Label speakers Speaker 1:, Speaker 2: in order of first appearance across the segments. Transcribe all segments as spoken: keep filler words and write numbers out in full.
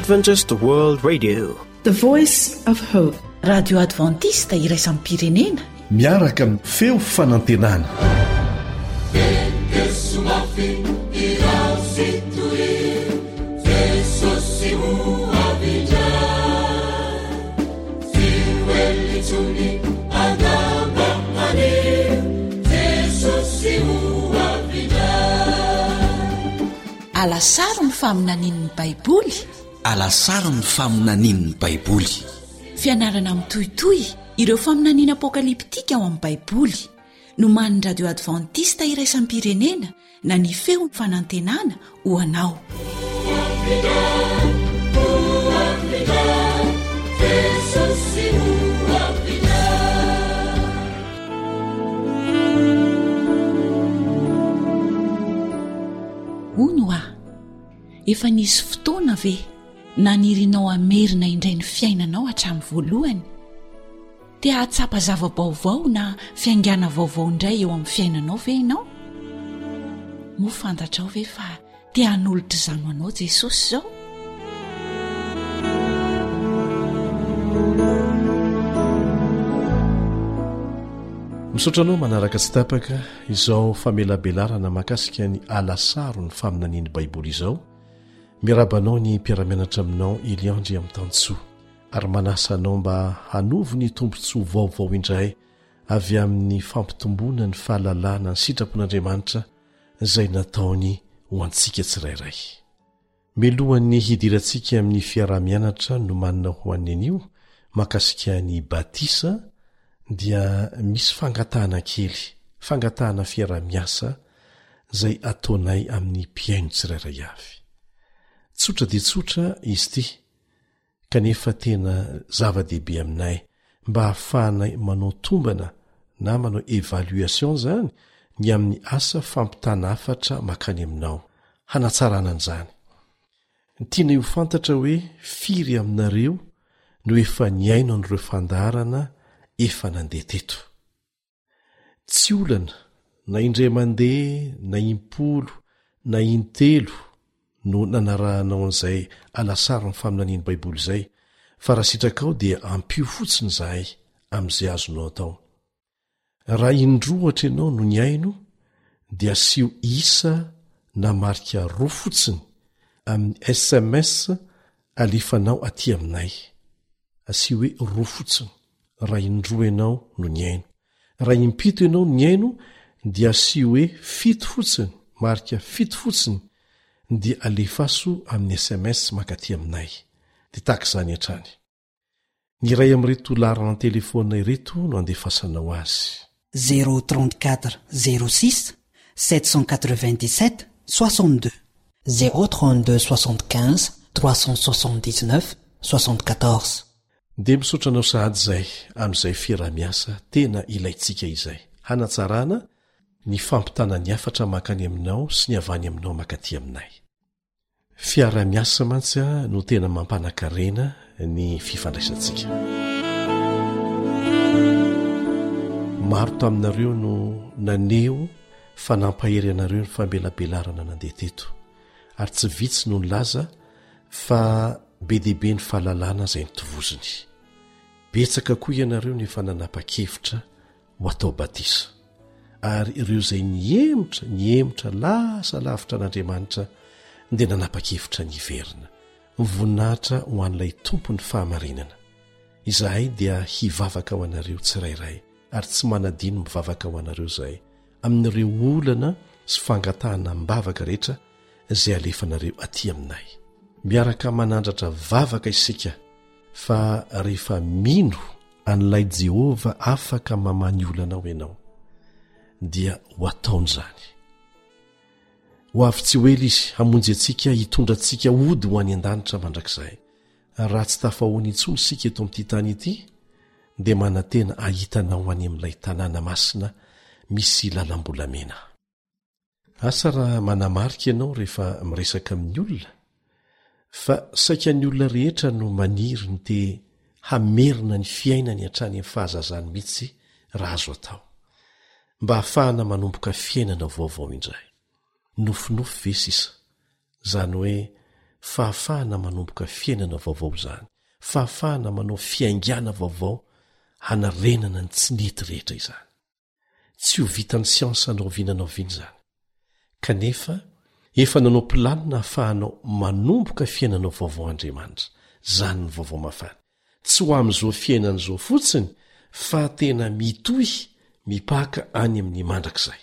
Speaker 1: Adventist World Radio,
Speaker 2: the voice of hope.
Speaker 3: Radio Adventista iraisam-pirenena
Speaker 4: miaraka amin'ny feo fanantenana.
Speaker 3: alasaro ny faminanin'ny baiboly
Speaker 5: alasaro ny faminanin'ny baiboly
Speaker 3: fianarana mitohitoy ireo faminaniana apokaliptika ao amin'ny baiboly no man'ny radio adventista iraisam-pirenena na ny feon'ny fanantenana ho anao. Hono a efa nisy fotoana ve nanirinao amerina indray ny fiainanao hatramin'ny voalohany? Te hahatsapa zava-baovao na fiangana vaovao indray eo amin'ny fiainanao ve ianao? Mo fantatrao ve fa te hanolotra izany ho anao Jesosy izao?
Speaker 4: Misaotranao manaraka tsy tapaka izao famelabelarana makasika ny alasaro ny faminaniany baiboly izao. Mirabanao ny mpiaramianatra aminao Eliandry amin'ny tantsoa ary manasanao mba hanovo ny tombontsoa vaovao indray avy amin'ny fampitomboana ny fahalalana ny sitrapon'Andriamanitra izay nataony ho antsika tsirairay. Melohan'ny hidirantsika amin'ny fiaramianatra no manana ho an'ny anio makasika ny batisa dia misy fangatahana kely, fangatahana fiara-miasa izay ataonay amin'ny mpiaino tsirairay avy. Tsotra dia tsotra izy ty, kanefa tena zava-dehibe aminay mba hahafahanay manao tombana na manao evaluation zany ny amin'ny asa fampitana hafatra makany aminao, hanatsarana an'izany. Tiana ho fantatra hoe firy aminareo no efa niaino an'ireo fandarana efa nandeha teto. Tsy olana na indray mandeha na impolo na intelo no nanarahanao an'izay alasaro ny faminaniany baiboly izay, fa raha sitrakao dia ampio fotsiny zahay amin'izay azonao atao. Raha indroa ohatra ianao no niaino dia asio isa na marika roa fotsiny amin'ny S M S alefanao aty aminay. Asio hoe roa fotsiny raha indroa ianao no niaino. Raha impito ianao no niaino dia asio hoe fito fotsiny, marika fito fotsiny dia alefaso amin'ny S M S makaty aminay. Dia tahaka izany hatrany. Ny iray amin'ireto larana telefona ireto no andefasanao azy.
Speaker 6: zéro trente-quatre zéro six sept cent quatre-vingt-dix-sept soixante-deux zéro trente-deux soixante-quinze trois cent soixante-dix-neuf soixante-quatorze.
Speaker 4: Dia misaotranao sahady izay amin'izay fiara-miasa tena ilayntsika izay, hanatsarana ny fampitana ny hafatra makany aminao sy ny avany aminao makaty aminay. Fiara-miasa mantsy no tena mampanakarena ny fifandraisantsika. Maro taminareo no naneo fa nampahery anareo ny famelabelarana nandeha teto, ary tsy vitsy no nilaza fa be dehibe ny fahalalana izay nitovoziny. Betsaka koa ianareo ny efa nanapa-kevitra ho atao batisa, ary ireo izay niemotra niemotra lasa lavitra an'Andriamanitra dia nanapa-kevitra niverina, mivoninahitra ho an'ilay tompony fahamarinana. Izahay dia hivavaka ho anareo tsirairay, ary tsy manadino mivavaka ho anareo izay amin'ireo olana sy fangatahana mbavaka rehetra izay alefanareo aty aminay. Miaraka manandratra vavaka isika fa rehefa mino an'ilay Jehova afaka mamany olanao ianao dia ho ataony izany. Ho avy tsy ho ela izy hamonjy antsika hitondra antsika ody ho any an-danitra mandrakizay. Raha tsy tafahoany intsony isika eto amin'ity tany ity dia manantena ahitanao any amin'ilay tanàna masina misy lalam-bolamena. Asa raha manamarika ianao rehefa miresaka amin'ny olona, fa saika ny olona rehetra no maniry ny te hamerina ny fiainany hatrany amin'ny fahazazany mihitsy raha azo atao, mba hahafahana manomboka fiainana vaovao indray. Nofinofy ve sisa? Zany hoe fahafahana manomboka fiainana vaovao izany, fahafahana manao fiaingana vaovao hanarenana ny tsy nety rehetra izany. Tsy ho vitan'ny siansa naovinanao viny izany, kanefa efa nanao pilanina hahafahanao manomboka fiainanao vaovao Andriamanitra, zany ny vaovao mafana. Tsy ho amin'izao fiainan'izao fotsiny, fa tena mitohy mipaka any amin'ny mandrakizay.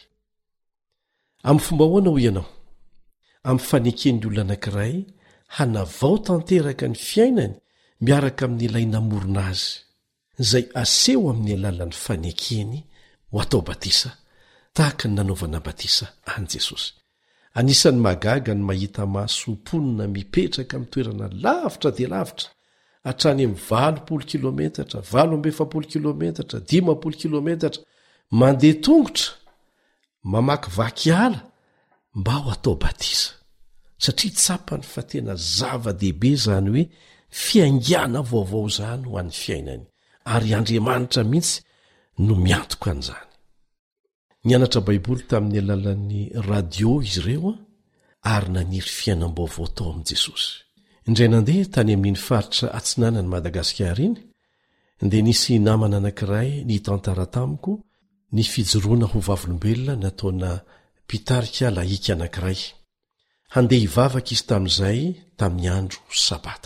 Speaker 4: Amin'ny fomba hoana ho ianao? Amin'ny faneken'ny olona anankiray hanavao tanteraka ny fiainany miaraka amin'ny ilay namorona azy, izay aseho amin'ny alalan'ny fanekeny ho atao batisa, tahaka ny nanaovana batisa any Jesosy. Anisan'ny magaga ny mahita mahasom-ponina mipetraka amin'ny toerana lavitra dia lavitra, hatrany amin'ny valopolo kilometatra, valo amby efapolo kilometatra, dimapolo kilometatra, mandeha tongotra, mamakivaky ala mba ho atao batisa, satria tsapany fa tena zava-dehibe zany hoe fiaingana vaovao zany ho an'ny fiainany, ary Andriamanitra mihitsy no miantoka an'izany. Nianatra baiboly tamin'ny alalan'ny radio izy ireo ary naniry fiainam-baovao tao amin'i Jesosy. Indray nandeha tany amin'iny faritra atsinanany Madagasikara iny, dia nisy namana anankiray nitantara tamiko ny fijoroana ho vavolombelona nataona mpitarika laika anankiray. Handeha hivavaka izy tamin'izay tamin'ny andro sabata.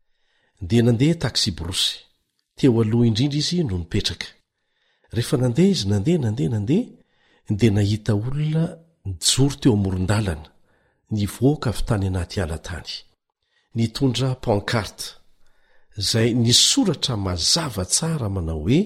Speaker 4: Dia nandeha taksi brosy, teo aloha indrindra izy no nipetraka. Rehefa nandeha izy nandeha nandeha nandeha dia nahita olona nijoro teo amoron-dalana, nivoaka avy tany anaty ala tany, nitondra pancarte izay nisoratra mazava tsara manao hoe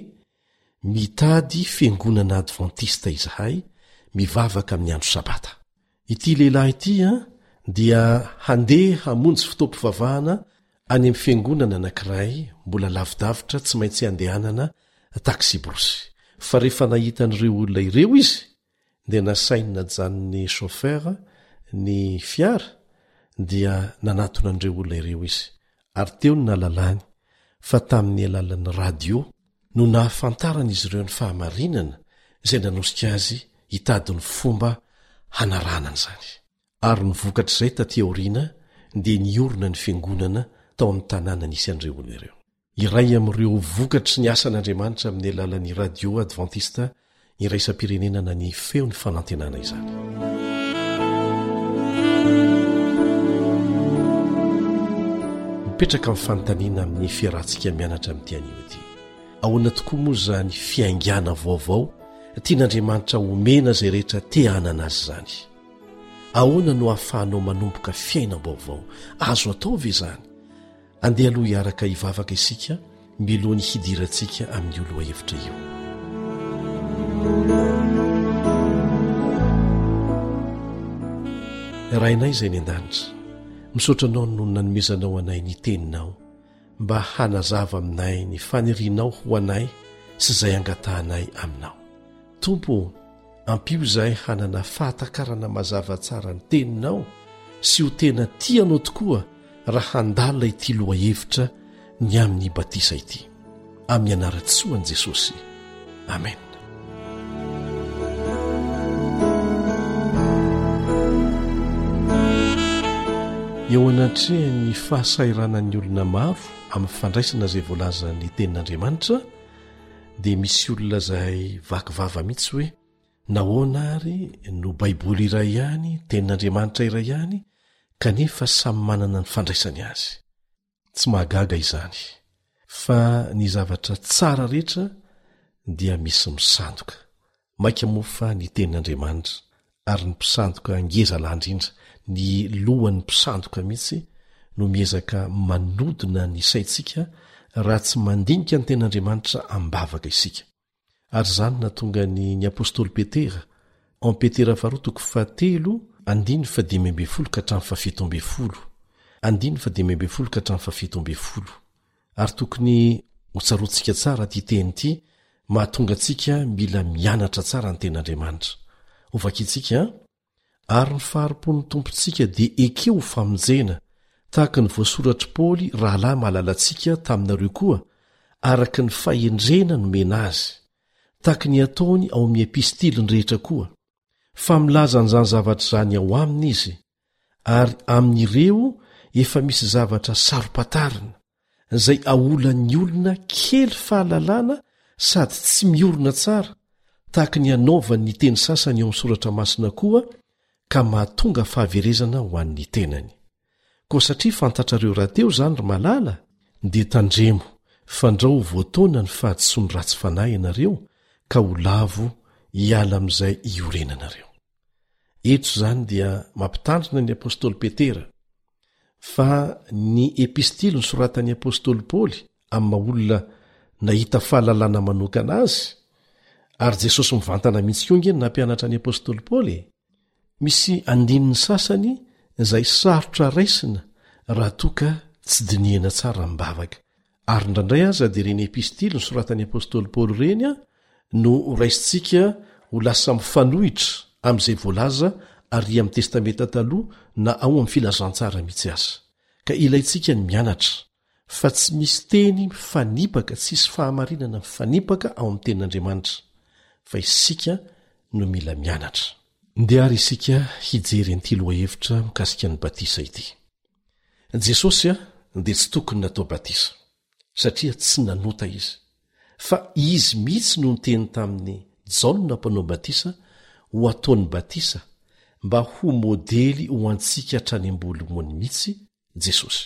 Speaker 4: mitady fiangonana adventista izahay mivavaka amin'ny andro sabata. Ity lehilahy ity a dia handeha hamonjy fotoam-pivavahana any amin'ny fiangonana anankiray mbola lavidavitra tsy maintsy handehanana taksi brosy. Fa rehefa nahita an'ireo olona ireo izy dia nasainy najanony chauffeur ny fiara dia nanatona an'ireo olona ireo izy, ary teo ny nalalany fa tamin'ny alalan'ny radio no nahafantarana izy ireo ny fahamarinana izay nanosika azy hitady ny fomba hanaranana izany. Ary nivokatra izay taty aoriana dia niorona ny fiangonana tao amin'ny tanàna nisy an'ireo olona ireo. Iray amin'ireo vokatry ny asan'Andriamanitra amin'ny alalan'ny radio adventista iraisam-pirenenana ny feo ny fanantenana izany. Mipetraka amin'ny fanontaniana amin'ny fiarahantsika mianatra amin'ity anio ity. Ahoana tokoa moa izany fiaingana vaovao tian'Andriamanitra omena izay rehetra te hanana azy izany? Ahoana no ahafahanao manomboka fiainam-baovao? Azo atao ve izany? Andeha aloha hiaraka hivavaka isika milohan'ny hidirantsika amin'ny oloha hevitra io. Rainay izay ny an-danitra, misaotra anao no nanomezanao anay ny teninao mba hanazava aminay ny fanirianao ho anay sy izay angatahanay aminao. Tompo, ampio izahay hanana fahatakarana mazava tsara ny teninao sy ho tena tianao tokoa raha handala ity loha hevitra ny amin'ny batisa ity. Amin'ny anaran-tsoan'i Jesosy. Amen. Eo anatrehan'ny fahasairanan'ny olona maro amin'ny fandraisana izay voalaza ny tenin'Andriamanitra, dia misy olona izay vakivava mihitsy hoe nahoana ary no baiboly iray ihany, tenin'Andriamanitra iray ihany, kanefa samy manana ny fandraisany azy. Tsy mahagaga izany, fa ny zavatra tsara rehetra dia misy misandoka. Maika moa fa ny tenin'Andriamanitra ary ny mpisandoka ngeza landrindra, ny lohan'ny mpisandoka mihitsy no miezaka manodina ny saintsika raha tsy mandinika ny tenin'Andriamanitra ambavaka isika. Ary izany natonga ny ny apôstôly Petera en Petera faharoa toko fahatelo andiny fa dimy amby folo ka hatramin'ny fafito amby folo, andiny fa dimy amby folo ka hatramin'ny fafito amby folo. Ary tokony ho tsaroantsika tsara ty teny ity, mahatonga antsika mila mianatra tsara ny tenin'Andriamanitra. Ho vakintsika ary ny faharipon'ny tompontsika dia ekeo ho famonjena, tahaka ny voasoratry Paoly rahalahy mahalalantsika taminareo koa, araka ny fahendrena nomena azy, tahaka ny ataony ao amin'ny epistiliny rehetra koa. Fa milaza an'izany zavatra izany ao aminy izy, ary amin'ireo efa misy zavatra saropatarina izay aolan'ny olona kely fahalalana sady tsy miorina tsara tahaka ny anaovany ny teny sasany eo amin'ny soratra masina koa ka mahatonga fahaverezana ho an'ny tenany. Koa satria fantatrareo rahateo zany ry malala dia tandremo fandrao voataona ny fahadisoany ratsy fanahy ianareo ka ho lavo hiala amin'izay iorenanareo. Eto zany dia mampitandrina ny apôstôly Petera fa ny epistily ny soratan'ny apôstôly Paoly amin'ny olona nahita fahalalana manokana azy ary Jesosy mivantana mihitsy koa ngeny nampianatra ny apôstôly Paoly. Misy andininy sasany izay sarotra raisina raha toka tsy dinihana tsara mibavaka ary indraindray aza dia reny epistily ny soratan'ny apôstôly Paoly reny a no raisintsika ho lasa mifanohitra amin'izay voalaza ary amin'ny testamenta taloha na ao amin'ny filazantsara mihitsy aza ka ilayntsika ny mianatra fa tsy misy teny mifanipaka tsisy fahamarinana mifanipaka ao amin'ny tenin'Andriamanitra fa isika no mila mianatra. Ndia ary isika hijery an'ity lohahevitra mikasika ny batisa ity. Jesosy a dia tsy tokony natao batisa satria tsy nanota izy fa izy mihitsy no niteny tamin'ny Jaona mpanao batisa ho ataony batisa mba ho modely ho antsika hatrany am-bolomony mihitsy Jesosy.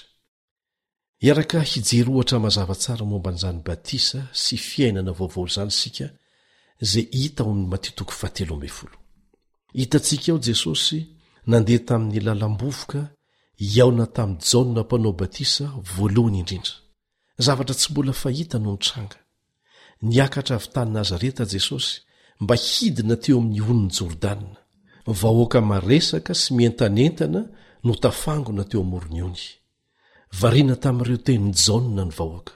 Speaker 4: Iaraka hijery ohatra mazava tsara momba an'izany batisa sy fiainana vaovao izany sika izay hita ao amin'ny Mateo toko fahatelo amby folo. Hitantsika ao Jesosy nandeha tamin'ny lalam-bovoka hiaona tamin'ny Jaona mpanao batisa voalohany indrindra. Zavatra tsy mbola fahita no nitranga. Niakatra avy tany Nazareta Jesosy mba hidina teo amin'ny onon'ny Jordana. Vahoaka maresaka sy mientanentana no tafangona teo amorony ony. Variana tamin'ireo tenin'ny Jaona ny vahoaka.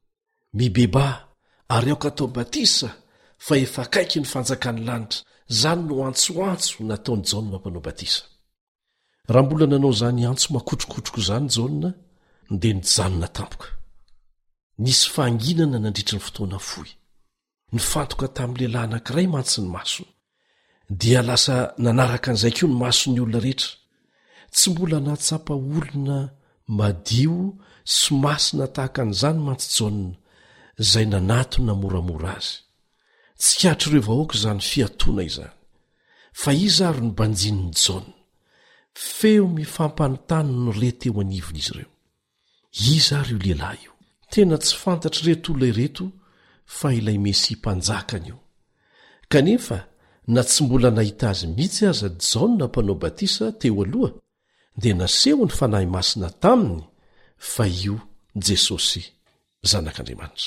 Speaker 4: Mibeba ary aoka atao batisa fa efa akaiky ny fanjakan'ny lanitra. Zany no antsoantso nataony Jaona mpanao batisa. Raha mbola nanao zany antso makotrokotroko zany Jaona dia nijanona tampoka. Nisy fahanginana nandritry ny fotoana fohy. Nifantoka tamin'ny lehilahy anankiray mantsy ny masony. Dia lasa nanaraka an'izay koa ny mason'ny olona rehetra. Tsy mbola nahatsapa olona madio sy masina tahaka an'izany mantsy Jaona izay nanatona moramora azy. Tsy katro ireo vahoaka izany fiatoana izany. Fa izy ary ny banjin'ny Jaona. Feo mifampanontany no rety eo anivon'izy ireo. Izy ary io lehilahy io. Tena tsy fantatry reto olona ireto fa ilay Mesia mpanjakany io. Kanefa na tsy mbola nahita azy mihitsy aza Jaona mpanao batisa teo aloha dia naseho ny fanahy masina taminy fa io Jesosy zanak'Andriamanitra.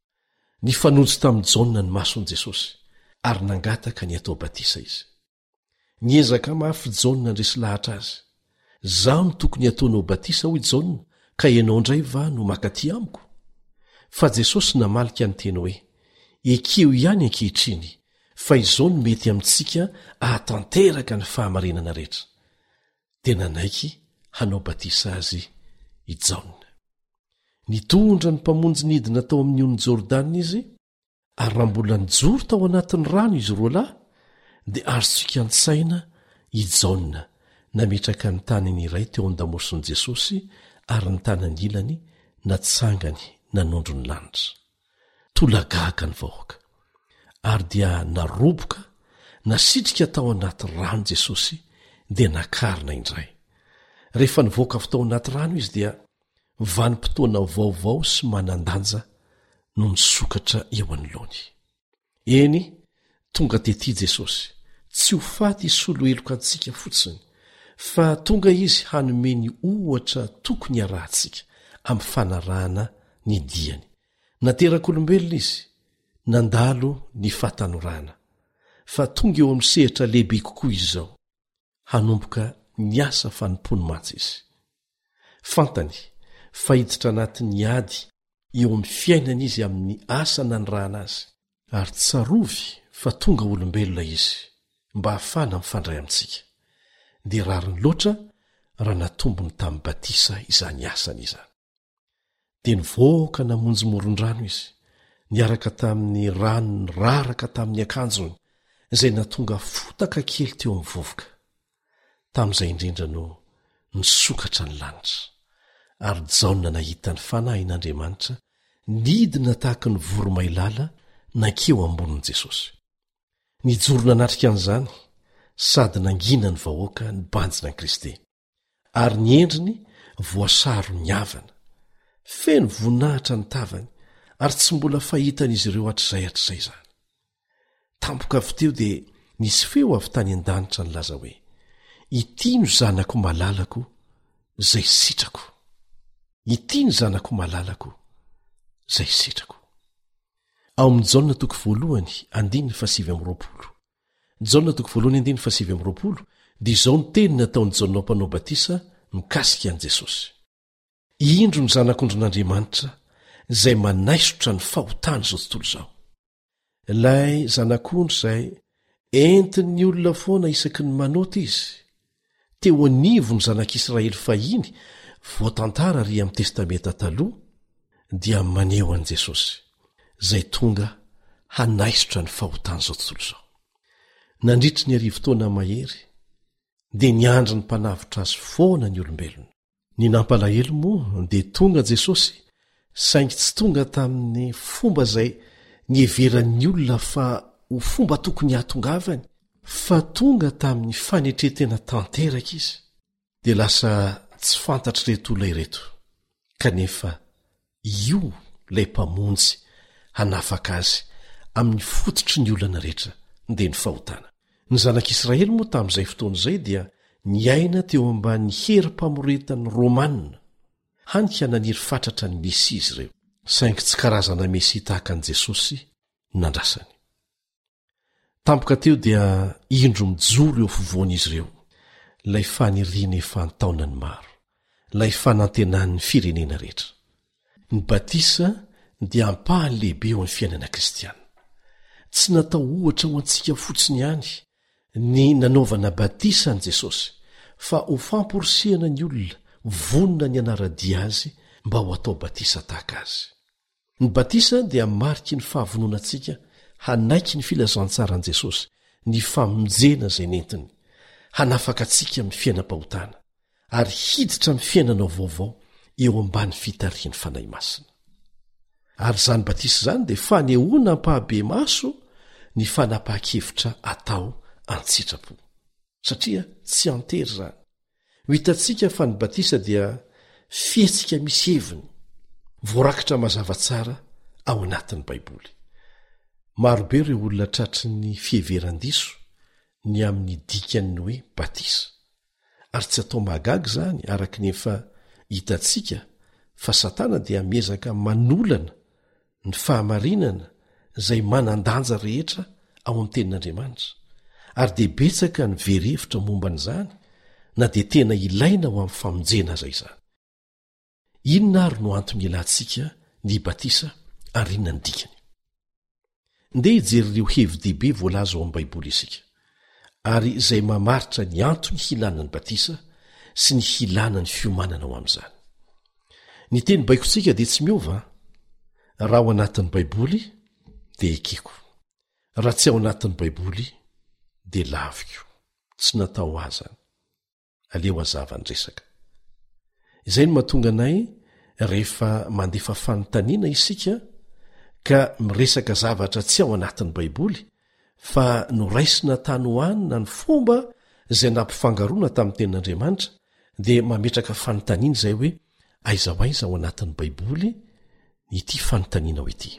Speaker 4: Ny fanonjy tamin'ny Jaona ny mason'i Jesosy ary nangataka ny atao batisa izy. Niezaka mafy Jaona ndresy lahatra azy. Zaho no tokony ataonao batisa hoy Jaona ka ianao indray va no makaty amiko? Fa Jesosy namalika ny teny hoe ekeo ihany ankehitriny fa izao no mety amintsika ahatanteraka ny fahamarinana rehetra. Dia nanaiky hanao batisa azy i Jaona. Nitondra ny mpamonjy nidina tao amin'ny onon'ny Jordana izy ary raha mbola nijoro tao anatin'ny rano izy roa lahy dia azotsika an-tsaina i Jaona nametraka ny tanany iray teo an-damoson'i Jesosy ary ny tanany ilany natsangany nanondro ny lanitra. Tolagaka ny vahoaka ary dia naroboka nasitrika tao anaty rano Jesosy dia nakarina indray. Rehefa nivoaka avy tao anaty rano izy dia vanim-potoana vaovao sy manandanja no nisokatra eo anoloany. Eny, tonga tety Jesosy, tsy ho faty isolo eloka antsika fotsiny, fa tonga izy hanome ny ohatra tokony arahantsika amin'ny fanarahana ny diany. Naterak'olombelona izy, nandalo ny fahatanorana, fa tonga eo amin'ny sehatra lehibe kokoa izy zao, hanomboka ny asa fanompony matsy izy. Fantany, fa hiditra anatin'ny ady eo amin'ny fiainana izy amin'ny asa nanirahana azy, ary tsarovy fa tonga olombelona izy mba hafana mifandray amintsika. Dia rariny loatra raha natombony tamin'ny batisa izany asany izany. Dia nivoaka namonjy moron-drano izy, niaraka tamin'ny rano ny raraka tamin'ny akanjony, izay natonga fotaka kely teo amin'ny vovoka. Tamin'izay indrindra no nisokatra ny lanitra. ary jaona nahitany fanahy n'Andriamanitra nidina tahaka ny voromailala nankeo ambonin'i Jesosy. Nijorona natrika an'izany sady nangina ny vahoaka ny banjina an'i Kristy, ary ny endriny voasaro ny avana, feno voninahitra ny tavany ary tsy mbola fahitan'izy ireo hatr'izay hatr'izay izany. Tampoka avy teo dia nisy feo avy tany an-danitra nilaza hoe, ity no zanako malalako izay sitrako. Ity ny zanako malalako izay sitrako. Ao amin'ny Jaona toko voalohany andininy fasivy amby roapolo. Jaona toko voalohany andininy fasivy amby roapolo, dia izao ny teny nataon'i Jaona mpanao batisa mikasika an'i Jesosy. Indro ny zanak'ondron'Andriamanitra izay manaisotra ny fahotana izao tontolo izao. Ilay zanak'ondro izay entin'ny olona foana isaky ny manota izy. Teo anivo ny zanak'Israely fahiny voatantara ry amin'ny testamenta taloha, dia maneho an'i Jesosy izay tonga hanaisotra ny fahotana izao tontolo izao. Nandritry ny arivo-taona mahery dia niandry ny mpanavotra azy foana ny olombelona. Ny nampalahelo moa dia tonga Jesosy, saingy tsy tonga tamin'ny fomba izay nieveran'ny olona fa ho fomba tokony hatongavany, fa tonga tamin'ny fanetretena tanteraka izy. Dia lasa tsy fantatry reto olona ireto, kanefa io ilay mpamonjy hanafaka azy amin'ny fototry ny olana rehetra dia ny fahotana. Ny zanak'Israely moa tamin'izay fotoana izay dia niaina teo ambany herim-pamoretan'ny Romanina, hanika naniry fatratra ny Mesia izy ireo, saingy tsy karazana Mesia tahaka an'i Jesosy nandrasany. Tampoka teo dia indro mijoro eo fovoan'izy ireo ilay faniriana efa an-taonany maro, ilay fanantenan'ny firenena rehetra. Ny batisa dia ampahany lehibe eo amin'ny fiainana kristiana. Tsy natao ohatra ho antsika fotsiny ihany ny nanaovana batisa an'i Jesosy, fa ho famporisihana ny olona vonona ny anara-dia azy mba ho atao batisa tahaka azy. Ny batisa dia mariky ny fahavononantsika hanaiky ny filazantsara an'i Jesosy, ny famonjena izay nentiny, hanafaka antsika amin'ny fiainam-pahotana ary hiditra amin'ny fiainana vaovao eo ambany fitarian'ny fanahy masina. Ary izany batisa izany dia fanehoana ampahabe maso ny fanapahan-kevitra atao an-tsitrapo, satria tsy antery izany. Ho hitantsika fa ny batisa dia fihetsika misy heviny, voarakitra mazava tsara ao anatin'ny Baiboly. Marobe ireo olona tratry ny fiheveran-diso ny amin'ny dikany hoe batisa, ary tsy atao mahagaga izany araka ny efa hitantsika fa Satana dia miezaka manolana ny fahamarinana izay manan-danja rehetra ao amin'ny tenin'Andriamanitra, ary dia betsaka ny verevitra momban'izany na dia tena ilaina ho amin'ny famonjena aza izany. Inona ary no antony ilantsika ny batisa ary inona ny dikany? Ndeha hijery ireo hevi-dehibe voalaza ao amin'ny Baiboly isika, ary izay mamaritra ny antony hilanany batisa sy ny hilanany fiomanana ao amin'izany. Ny teny baikonsika dia tsy miova. Raha ao anatin'ny Baiboly dia ekeko, raha tsy ao anatin'ny Baiboly dia laviko, tsy natao azany. Aleo azava ny resaka. Izay no mahatonga anay rehefa mandefa fanontaniana isika ka miresaka zavatra tsy ao anatin'ny Baiboly, fa noraisina tany hoanina ny fomba izay nampifangaroana tamin'ny tenin'Andriamanitra, dia mametraka fanontaniana izay hoe aiza ho aiza ao anatin'ny Baiboly ity fanontaniana ho ity.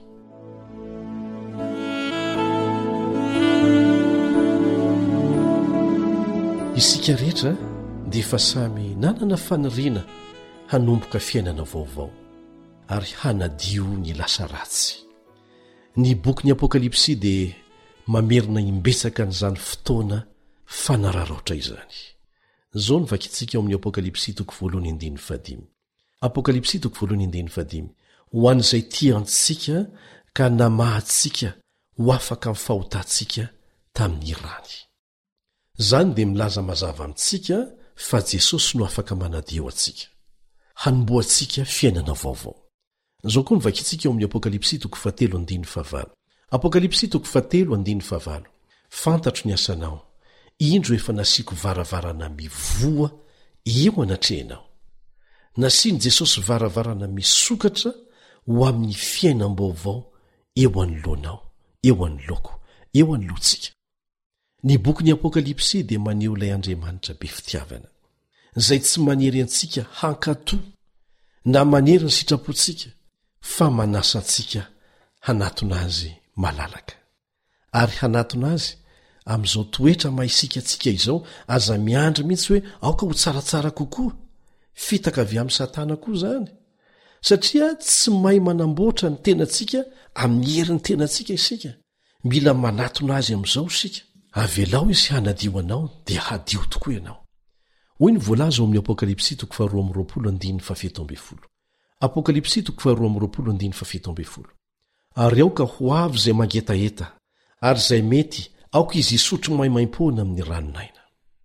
Speaker 4: Isika rehetra dia efa samy nanana faniriana hanomboka fiainana vaovao ary hanadio ny lasa ratsy. Ny boky ny Apokalipsy dia mamerina imbetsaka n'izany fotoana fanararaotra izany. Zao ny vakitsika ao amin'ny Apokalipsy toko voalohany andininy fadimy. Apokalipsy toko voalohany andininy fadimy. Ho an'izay tiantsika ka namahantsika ho afaka amin'ny fahotantsika tamin'ny rany. Zany dia milaza mazava amintsika fa Jesosy no afaka manadio antsika, hanomboantsika fiainana vaovao. Zao koa ny vakitsika ao amin'ny Apokalipsy toko fahatelo andininy favalo. Apokalipsy toko fahatelo andininy favalo. Fantatro ny asanao, indro efa nasiako varavarana mivoa eo anatrehanao. nasiany jesosy varavarana misokatra ho amin'ny fiainam-baovao eo anoloanao eo an'loko eo anyloantsika. Ny boky ny apokalipsy dia maneho ilay Andriamanitra be fitiavana izay tsy manery antsika hankato na manery ny sitrapontsika fa manasa antsika hanatona azy malalaka ary hanatona azy amin'izao toetra mahisika antsika izao aza miandry mihitsy hoe aoka ho tsaratsara kokoa fitaka avy amin'ny satana koa zany satria tsy mahay manamboatra ny tenantsika amin'ny herin'ny tenantsika isika mila manatona azy amin'izao isika avelao izy hanadio anao dia hadio tokoa ianao. Hoy ny voalaza ao amin'ny apokalipsy toko faharoa amby roapolo andiny fafito amby folo. Apokalipsy toko faharoa amby roapolo andiny fafito amby folo. Ary aoka ho avy izay mangetaeta ary izay mety aoka izy isotro maimaim-poana amin'ny ranonaina.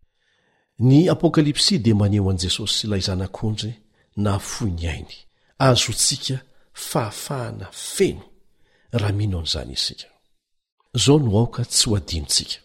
Speaker 4: Ny apokalipsy dia maneho an' Jesosy sy ilay zanak'ondry na foy ny ainy azontsika fahafahana feno raha mino an'izany isika. Zao no aoka tsy ho adinontsika.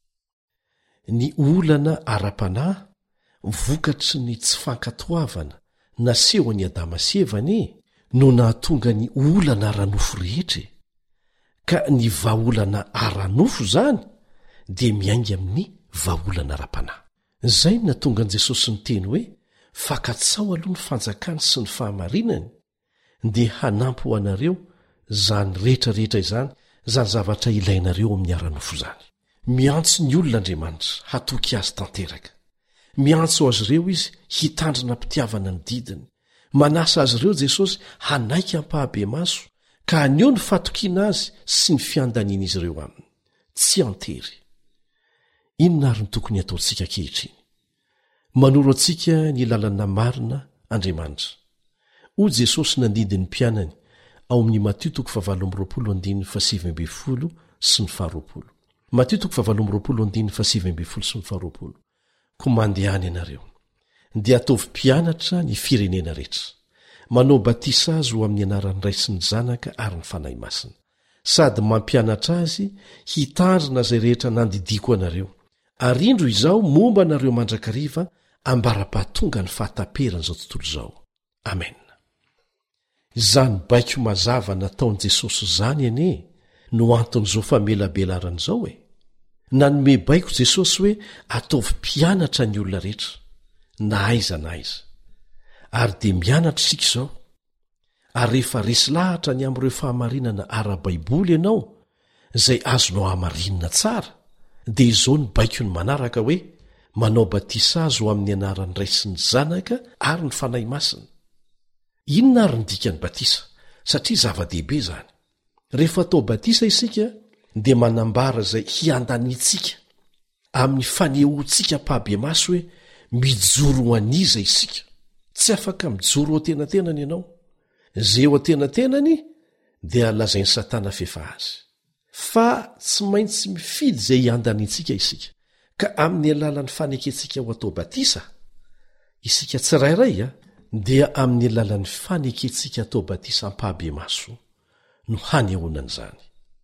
Speaker 4: Ny olana ara-panahy vokatry ny tsy fankatoavana naseho an'i Adama sy Eva anie no nahatonga ny olana ara-nofo rehetra ka ny vahaolana ara-nofo zany dia miainga amin'ny vahaolana ara-panahy. Zay no natonga an' Jesosy ny teny hoe fakatsao aloha ny fanjakany sy ny fahamarinany dia hanampy ho anareo zany rehetrarehetra izany zany zavatra ilainareo amin'ny ara-nofo zany. Miantso ny olona Andriamanitra hatoky azy tanteraka. Miantso azy ireo izy hitandrina mpitiavana ny didiny. Manasa azy ireo Jesosy hanaika ampahabe maso ka aneo ny fatokiana azy sy ny fiandaniana izy ireo aminy. Tsy antery. Inona ary ny tokony ataontsika kehitriny? Manoro antsika ny lalana marina Andriamanitra. O Jesosy nandidi ny mpianany ao amin'ny Matio toko fahavalo amby roapolo andiny fasivy amby folo sy ny faharoapolo. Matio toko fahavalo amby roapolo andiny fasivy amby folo sy ny faharoapolo. Ko mandehany ianareo dia ataovy mpianatra ny firenena rehetra, manao batisa azy ho amin'ny anaran'ny Ray sy ny Zanaka ary ny fanahy masina, sady mampianatra azy hitandrina izay rehetra nandidiko anareo, ary indro izao momba anareo mandrakariva ambara-pahatonga ny fahataperan'izao tontolo izao. Amen. Izany baiko mazava nataon'i Jesosy zany anie no anton'izao famelabelarana e. Nanome baiko Jesosy hoe ataovy mpianatra ny olona rehetra na aiza na aiza. Ary dia mianatra isika izao. Ary rehefa resy lahatra ny amin'ireo fahamarinana ara-baiboly ianao izay azonao hamarinina tsara, dia izao ny baiko ny manaraka hoe manao batisa azy ho amin'ny anaran'ny Ray sy ny Zanaka ary ny fanahy masina. Inona ary ny dikan'ny batisa? Satria zava-dehibe zany. Rehefa atao batisa isika dia manambara izay hiandanitsika amin'ny fanehoantsika pahabe maso hoe mijoro ho aniza isika. Tsy afaka mijoro ho atenatenany ianao. Izay eo atenatenany dia lazain'ny Satana fefa azy. Fa tsy maintsy mifidy izay hiandanitsika isika. Ka amin'ny alalan'ny faneketsika ho atao batisa, isika tsirairay a dia amin'ny alalan'ny faneketsika atao batisa ampahabe maso no hanehoanan'izany.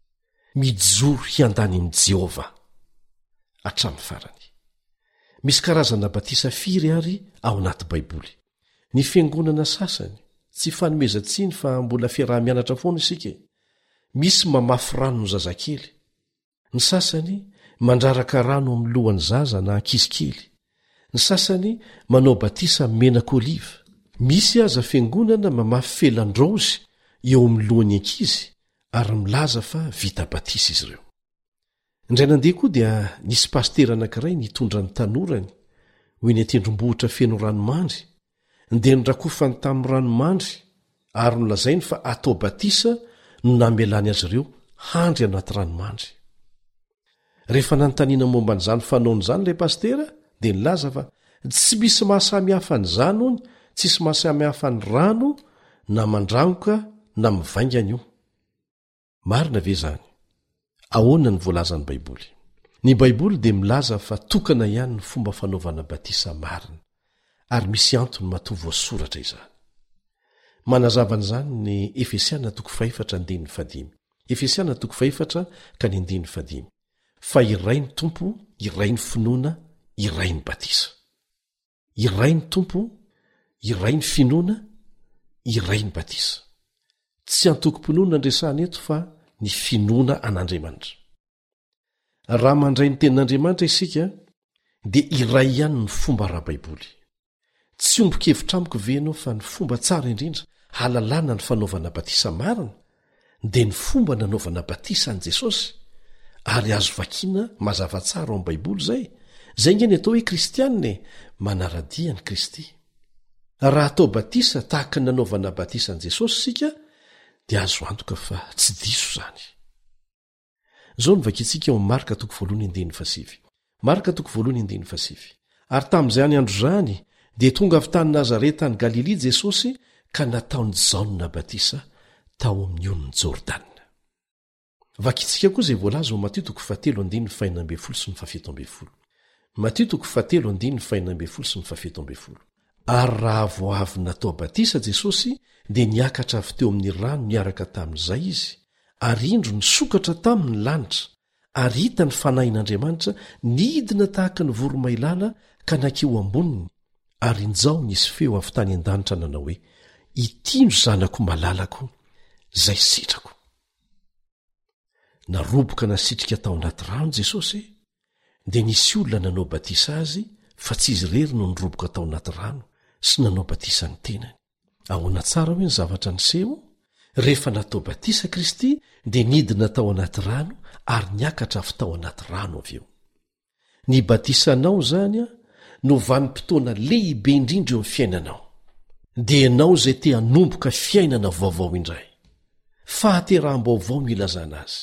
Speaker 4: Mijoro hiandanin'i Jehova hatramin'ny farany. Misy karazana batisa firy ary ao anaty Baiboly. Ny fiangonana sasany tsy fanomezantsiny fa mbola fiaraha-mianatra foana isika. Misy mamafy rano ny zazakely. Ny sasany mandraraka rano amin'ny lohan'ny zaza na ankizikely. Ny sasany manao batisa menaka oliva. Misy aza fiangonana mamafy felan-draozy eo amin'ny lohan'ny ankizy ary milaza fa vita batisa izy ireo. Indray nandeha koa dia nisy pastera anankiray nitondra ny tanorany hoy ny atendrombohitra feno ranomandry, dia nodrakofany tamin'ny ranomandry ary nolazainy fa atao batisa no namelany azy ireo handry anaty ranomandry. Rehefa nanontaniana momba n'izany fanaon'izany ilay pastera dia nilaza fa tsy misy mahasamihafa ny zany hony, tsisy mahasamihafa ny rano na mandrangoka na mivaingana io. Marina ve zany? Ahoana ny voalazan'ny Baiboly? Ny Baiboly dia milaza fa tokana ihany ny fomba fanaovana batisa marina, ary misy antony matoa voasoratra izany. Manazava an'izany ny Efesiana toko faefatra andininy fadimy. Efesiana toko faefatra ka ny andininy fadimy. Fa iray ny tompo, iray ny finoana, iray ny batisa. Iray ny tompo, iray ny finoana iray ny batisa tsy antoko-pinoana andresahana eto fa ny finoana an'andriamanitra raha mandray ny tenin'andriamanitra isika dia iray ihany ny fomba raha-baiboly tsy ombo-kevitra amiko venao fa ny fomba tsara indrindra halalana ny fanaovana batisa marina dia ny fomba nanaovana batisa an' jesosy ary azo vakiana mazava tsara ao amin'ny baiboly zay zay nge ny atao hoe kristianina e manaradia ny kristy raha atao batisa tahaka ny nanaovana batisa an' jesosy sika dia azo antoka fa tsy diso zany zao nyvakitsika eo marika toko voalohany andiny fasivy marika toko voalohany andiny fasivy ary tamin'izay any andro zany dia tonga avy tany nazareta ny galilia jesosy ka nataony jaona batisa tao amin'ny onony jordana vakitsika koa zay voalaza ao Matio toko fahatelo andiny faina amby folo sy ny fafito amby folo Matio toko fahatelo andiny faina amby folo sy ny fafito amby folo ary raha voavy natao batisa jesosy dia niakatra avy teo amin'ny rano niaraka tamin'izay izy ary indro nisokatra tamin'ny lanitra ary hita ny fanahin'andriamanitra nidina tahaka ny voromailala ka nakeo amboniny ary injao nisy feo avy tany an-danitra nanao hoe itindro zanako malalako zay sitrako naroboka nasitrika tao anaty rano jesosy dia nisy olona nanao batisa azy fa tsy izy rery no niroboka tao anaty rano sy nanao batisa ny tenany ahoana tsara hoe ny zavatra niseho rehefa natao batisa kristy dia nidina tao anaty rano ary niakatra avy tao anaty rano avy eo ny batisanao zany a no vanim-potoana lehibe indrindra eo amin'ny fiainanao dia ianao zay te hanomboka fiainana vaovao indray fahateraham-baovao no ilazana azy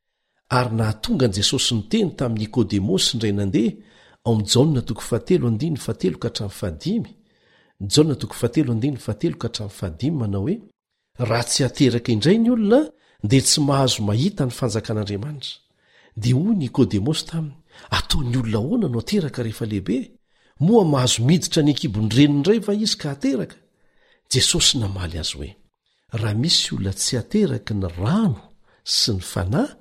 Speaker 4: ary nahatonga an' jesosy ny teny tamin'ny nikodemosy indray nandeha ao amin'ny jaona toko fahatelo andiny fahatelo ka hatramin'ny fahadimy jaona toko fahatelo andiny fahatelo ka hatramin'ny fahadimy manao hoe raha tsy hateraka indray ny olona dia tsy mahazo mahita ny fanjakan'andriamanitra dia hoy nikodemosy taminy ataon'ny olona ahoana no ateraka rehefa lehibe moa mahazo miditra ny ankibony renindray va izy ka hateraka jesosy namaly azy hoe raha misy olona tsy hateraka ny rano sy ny fanahy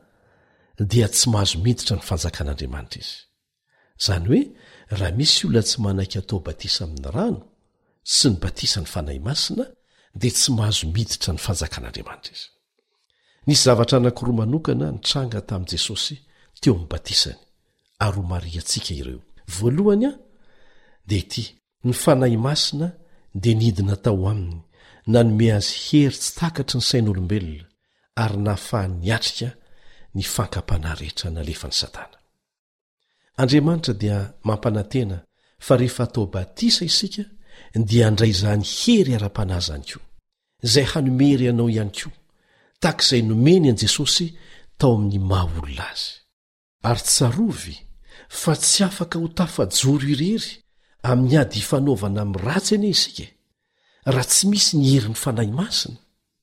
Speaker 4: dia tsy mahazo miditra ny fanjakan'andriamanitra izy zany hoe raha misy olona tsy manaiky atao batisa amin'ny rano sy ny batisa ny fanahy masina dia tsy mahazo miditra ny fanjakan'andriamanitra izy nisy zavatra anankiroa manokana nitranga tamin'i jesosy teo amin'ny batisany ary ho mariantsika ireo voalohany a dia ity ny fanahy masina dia nidina tao aminy nanome azy hery tsy takatry ny sain'olombelona ary nahafahany niatrika ny fankapana rehetra nalefa ny satana andriamanitra dia mampanantena fa rehefa atao batisa isika dia handray zany hery ara-panahy zany koa izay hanomery ianao ihany koa takizay nomeny an' jesosy tao amin'ny maha olona azy ary tsarovy fa tsy afaka ho tafajoro irery amin'ny ady ifanaovana amin'ny ratsy anie isika raha tsy misy ny herin'ny fanahy masina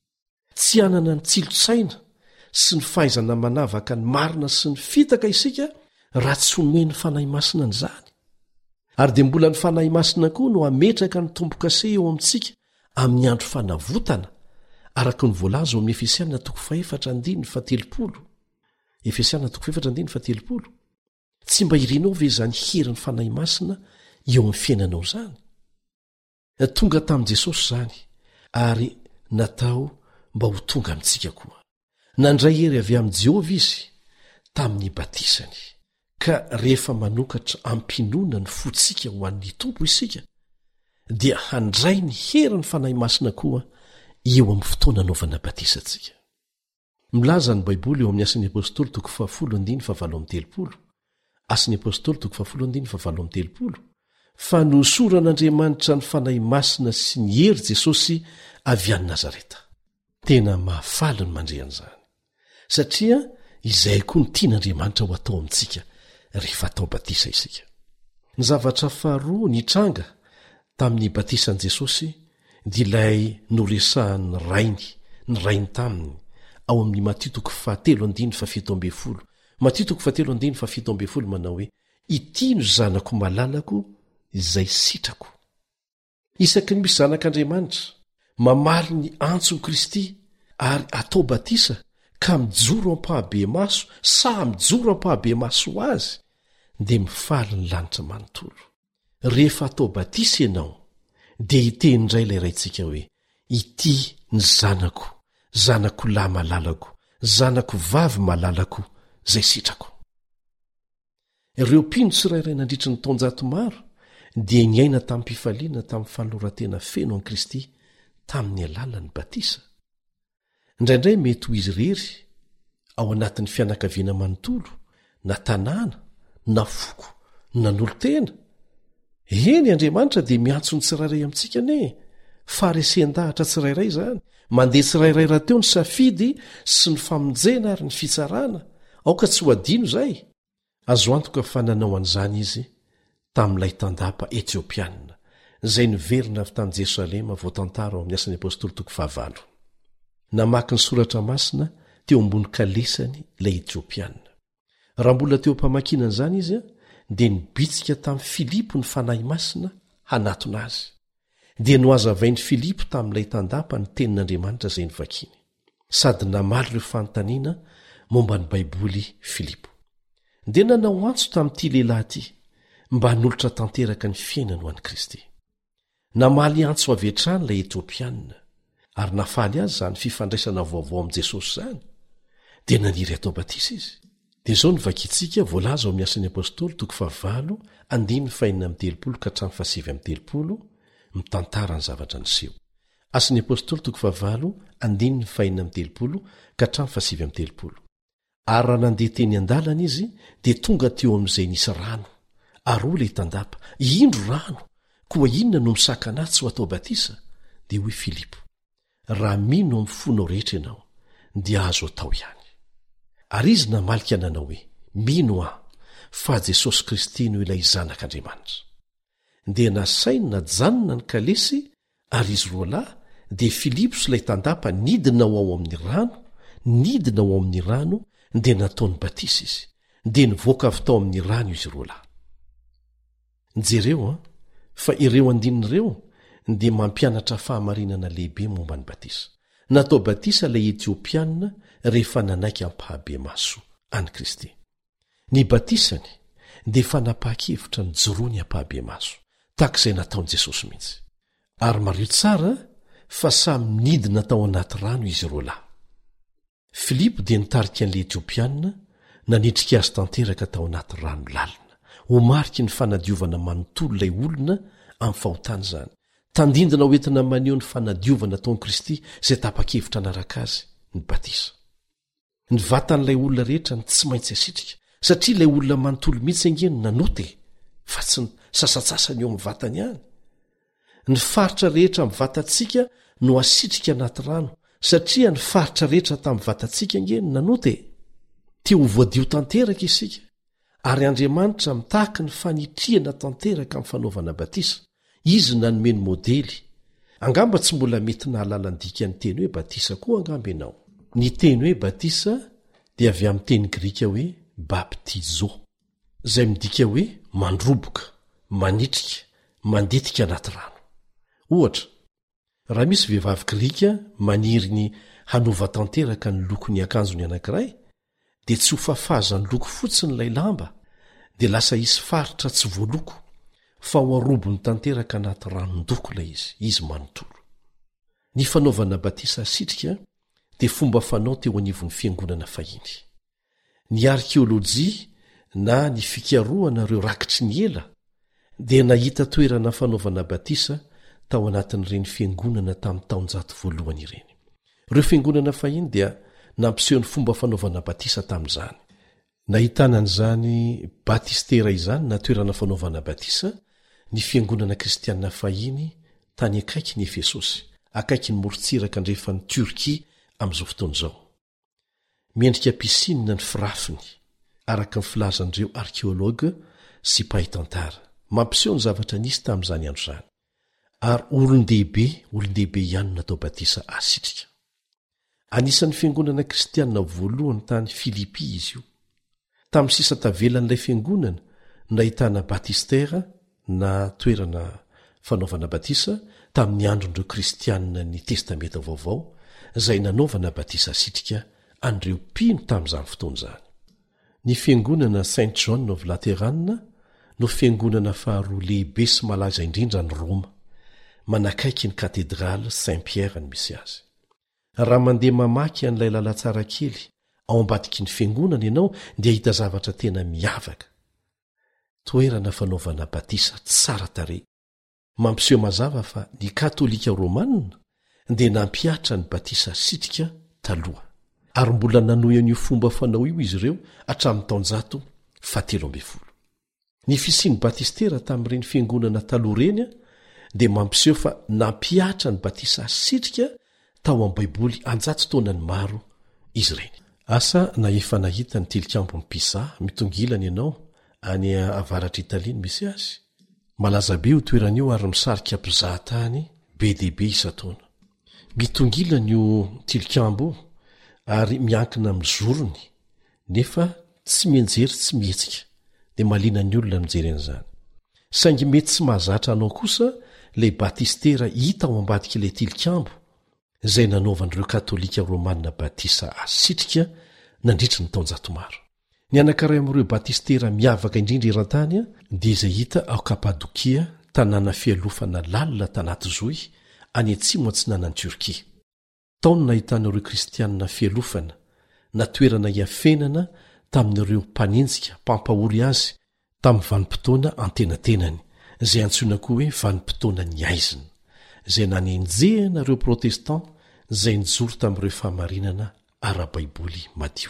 Speaker 4: tsy hanana ny tsilosaina sy ny fahaizana manavaka ny marina sy ny fitaka isika raha tsy homeny fanahy masina n'izany ary dia mbola ny fanahy masina koa no hametraka ny tombo-kase eo amintsika amin'ny andro fanavotana araka ny voalaza ao amin'ny efesianina toko faefatra andiny ny fatelopolo efesianina toko faefatra andiny ny fatelopolo tsy mba irinao ve zany herin'ny fanahy masina eo amin'ny fiainanao zany tonga tamin'i jesosy zany ary natao mba ho tonga amintsika koa nandray hery avy amin'i jehovah izy tamin'ny batisany ka rehefa manokatra ampinoana ny fotsika ho an'ny tompo isika dia handray ny herin'ny fanahy masina koa eo amin'ny fotoana naovana batisantsika milaza ny baiboly eo amin'ny asan'ny apôstôly toko fahafolo andiny favalo amin'ny telopolo asan'ny apôstôly toko fahafolo andiny favalo amin'ny telopolo fa nosoran'andriamanitra ny fanahy masina sy ny hery jesosy avy any nazareta tena mahafaly ny mandrean'izany satria izay koa ny tian'andriamanitra ho atao amintsika rehefa atao batisa isika ny zavatra faharoa nitranga tamin'ny batisan'i jesosy dia ilay noresahan'ny rainy ny rainy taminy ao amin'ny Matio toko fahatelo andiny fafito amby folo Matio toko fahatelo andiny fafito amby folo manao hoe itino zanako malalako izay sitrako isaky ny misy zanak'andriamanitra mamaly ny antsony kristy ary atao batisa ka mijoro ampahabe maso sa mijoro ampahabe maso ho azy dia mifaly ny lanitra manontolo rehefa atao batisa ianao dia iteny indray ilay raintsika hoe ity ny zanako zanako lahy malalako zanako vavy malalako zay sitrako. Ireo mpino tsirairay nandritra ny taonjato maro dia niaina tamin'ny mpifaliana tamin'ny fanolorantena feno an Kristy tamin'ny alalan'ny batisa. Indraindray mety ho izy rery ao anatin'ny fianakaviana manontolo na tanàna na foko na n'olo-tena. Eny Andriamanitra dia miantso ny tsirairay amintsika ne faresen-dahatra tsirairay izany mandeha tsirairay raha teo ny safidy sy ny famonjena ary ny fitsarana aoka tsy ho adino izay. Azo antoka fa nanao an'izany izy tamin'ilay tandapa Etiopiana izay niverina avy tamin'i Jerosalema voatantara ao amin'ny asan'ny apôstôly toko fahavalo. Namaky ny soratra masina teo ambony kalesany ilay Etiopiana. Raha mbola teo ampamakiana an'izany izy dia nibitsika tamin'ny Filipo ny fanahy masina hanatona azy. Dia noazavain'ny Filipo tamin'ilay tandapa ny tenin'Andriamanitra izay nivakiny. Sady namaly ireo fanontaniana momba ny Baiboly Filipo. Dia nanao antso tamin'ity lehilahy ity mba hanolotra tanteraka ny fiainany ho an'i Kristy. Namaly antso avy hatrany ilay Etiopiana ary nafaly azy izany fifandraisana vaovao amin'i Jesosy izany dia naniry atao batisa izy. Dia izao nivakintsika voalaza ao amin'ny asan'ny apôstôly toko fahavalo andimy fahinina amin'ny telopolo ka hatramin'ny fahasivy amin'ny telopolo mitantara ny zavatra niseho. Asan'ny apôstôly toko fahavalo andimy fahinina amin'ny telopolo ka hatramin'ny fahasivy amin'ny telopolo. Ary raha nandeha teny an-dalana izy dia tonga teo amin'izay nisy rano ary ho ilay tandapa indro rano koa inona no misakana tsy ho atao batisa dia hoy Filipo raha mino amin'ny fonao rehetra ianao dia azo atao ihany. Ary izy namalika nanao hoe mino aho fa Jesosy Kristy no ilay zanak'Andriamanitra. Dia nasainy najanona ny kalesy ary izy roa lahy dia Filipo sy ilay tandapa nidina ao amin'ny rano nidina ao amin'ny rano dia nataony batisa izy dia nivoaka avy tao amin'ny rano izy roa lahy. Jereo a fa ireo andinin'ireo dia mampianatra fahamarinana lehibe momba ny batisa. Natao batisa ilay Etiopiana rehefa nanaiky ampahabe maso any Kristy. Ny batisany dia fanapahakevitra ny joroany ampahabe maso tahaka izay nataon'i Jesosy mihitsy. Ary mario tsara fa samy nidina tao anaty rano izy roa lahy. Filipo dia nitarika an'ilay Etiopiana nanitrika azy tanteraka tao anaty rano lalina ho mariky ny fanadiovana manontolo ilay olona amin'ny fahotana izany. Tandindina hoentina maneho ny fanadiovana taon'i Kristy izay tapa-kevitra naraka azy ny batisa. Ny vatan'ilay olona rehetra ny tsy maintsy asitrika satria ilay olona manontolo mihitsy angeny nanote fa tsy ny sasatsasany eo amin'ny vatany ihany. Ny faritra rehetra amin'ny vatantsika no asitrika anaty rano satria ny faritra rehetra tamin'ny vatantsika angeny nanote. Teo ho voadio tanteraka isika ary Andriamanitra mitahaka ny fanitriana tanteraka amin'ny fanaovana batisa. Izy nanomeny modely. Angamba tsy mbola mety nahalala ny dika ny teny hoe batisa koa angamba ianao. Ny teny hoe batisa dia avy amin'ny teny grika hoe baptizo izay midika hoe mandroboka, manitrika, manditika anaty rano. Ohatra, raha misy vehivavy grika maniry ny hanova tanteraka ny lokon'ny akanjony anankiray dia tsy ho fafaza ny loko fotsiny ilay lamba dia lasa isy faritra tsy voaloko fa ho arobony tanteraka anaty ranondoko ilay izy, izy manontolo. Ny fanaovana batisa asitrika dia fomba fanao teo anivon'ny fiangonana fahiny. Ny arkeolojia na ny fikarohana ireo rakitry ny ela dia nahita toerana fanaovana batisa tao anatin'ireny fiangonana tamin'ny taonjato voalohany ireny. Ireo fiangonana fahiny dia nampiseho ny fomba fanaovana batisa tamin'izany. Nahitana an'izany batistera izany na toerana fanaovana batisa ny fiangonana kristianina fahiny tany akaiky ny Efesosy, akaiky ny morontsiraka andrefany Turkia amin'izao fotoana izao. Miendrika pisinina ny firafiny araka ny filazan'ireo arkeolôga sy mpahay-tantara mampiseho ny zavatra nisy tamin'izany andro izany. Ary olon-dehibe olon-dehibe ihany natao batisa asitrika. Anisan'ny fiangonana kristianina voalohany tany Filipi izy io. Tamin'ny sisa tavelan'ilay fiangonana nahitana batistera na toerana fanaovana batisa tamin'ny andron'ireo kristianina ny testameta vaovao izay nanaovana batisa asitrika an'ireo mpino tamin'izany fotoana izany. Ny fiangonana Saint John of Lateranna no fiangonana faharoa lehibe sy malaza indrindra ny Roma. manakaiky ny katedraly saint pierre ny misy azy. Raha mandeha mamaky an'ilay lalatsara kely ao ambadiky ny fiangonana ianao dia hita zavatra tena miavaka. Toerana fanaovana batisa tsara tare. Mampiseho mazava fa ny katolika romanina dia nampiatra ny batisa sitrika taloha. Ary mbola nanohy an'io fomba fanao io izy ireo hatramin'ny taonjato fahatelo amby folo. Ny fisiany batistera tamin'ireny fiangonana taloha reny dia mampiseho fa nampiatra ny batisa sitrika tao amin'ny baiboly anjato taonany maro izy ireny. Asa na efa nahita ny tilikambo ny Pisa mitongilana ianao any avaratra Italiany misy azy. Malaza be ho toeran'io ary misarika mpizahatany be dehibe isa-taona. Mitongilana io tilikambo ary miankina amin'ny zorony nefa tsy mienjery tsy mihetsika dia mahaliana ny olona mijery an'izany. Saingy mety tsy mahazatra anao kosa ilay batistera hita ao ambadika ilay tilikambo izay nanaovan'ireo katolika romanina batisa asitrika nandritra ny taonjato maro. Ny anankiray amin'ireo batistera miavaka indrindra eran-tany dia izay hita ao Kapadokia, tanàna fialofana lalina tanaty Zoy any atsimo antsinanan'ny Turkia. Taony nahitan'ireo kristianina fialofana na toerana iafenana tamin'ireo mpanenjika mpampahory azy tamin'ny vanim-potoana antenatenany izay antsoina koa hoe vanim-potoana ny aizina izay nanenjehanareo protestant izay nijoro tamin'ireo fahamarinana ara-baiboly madio.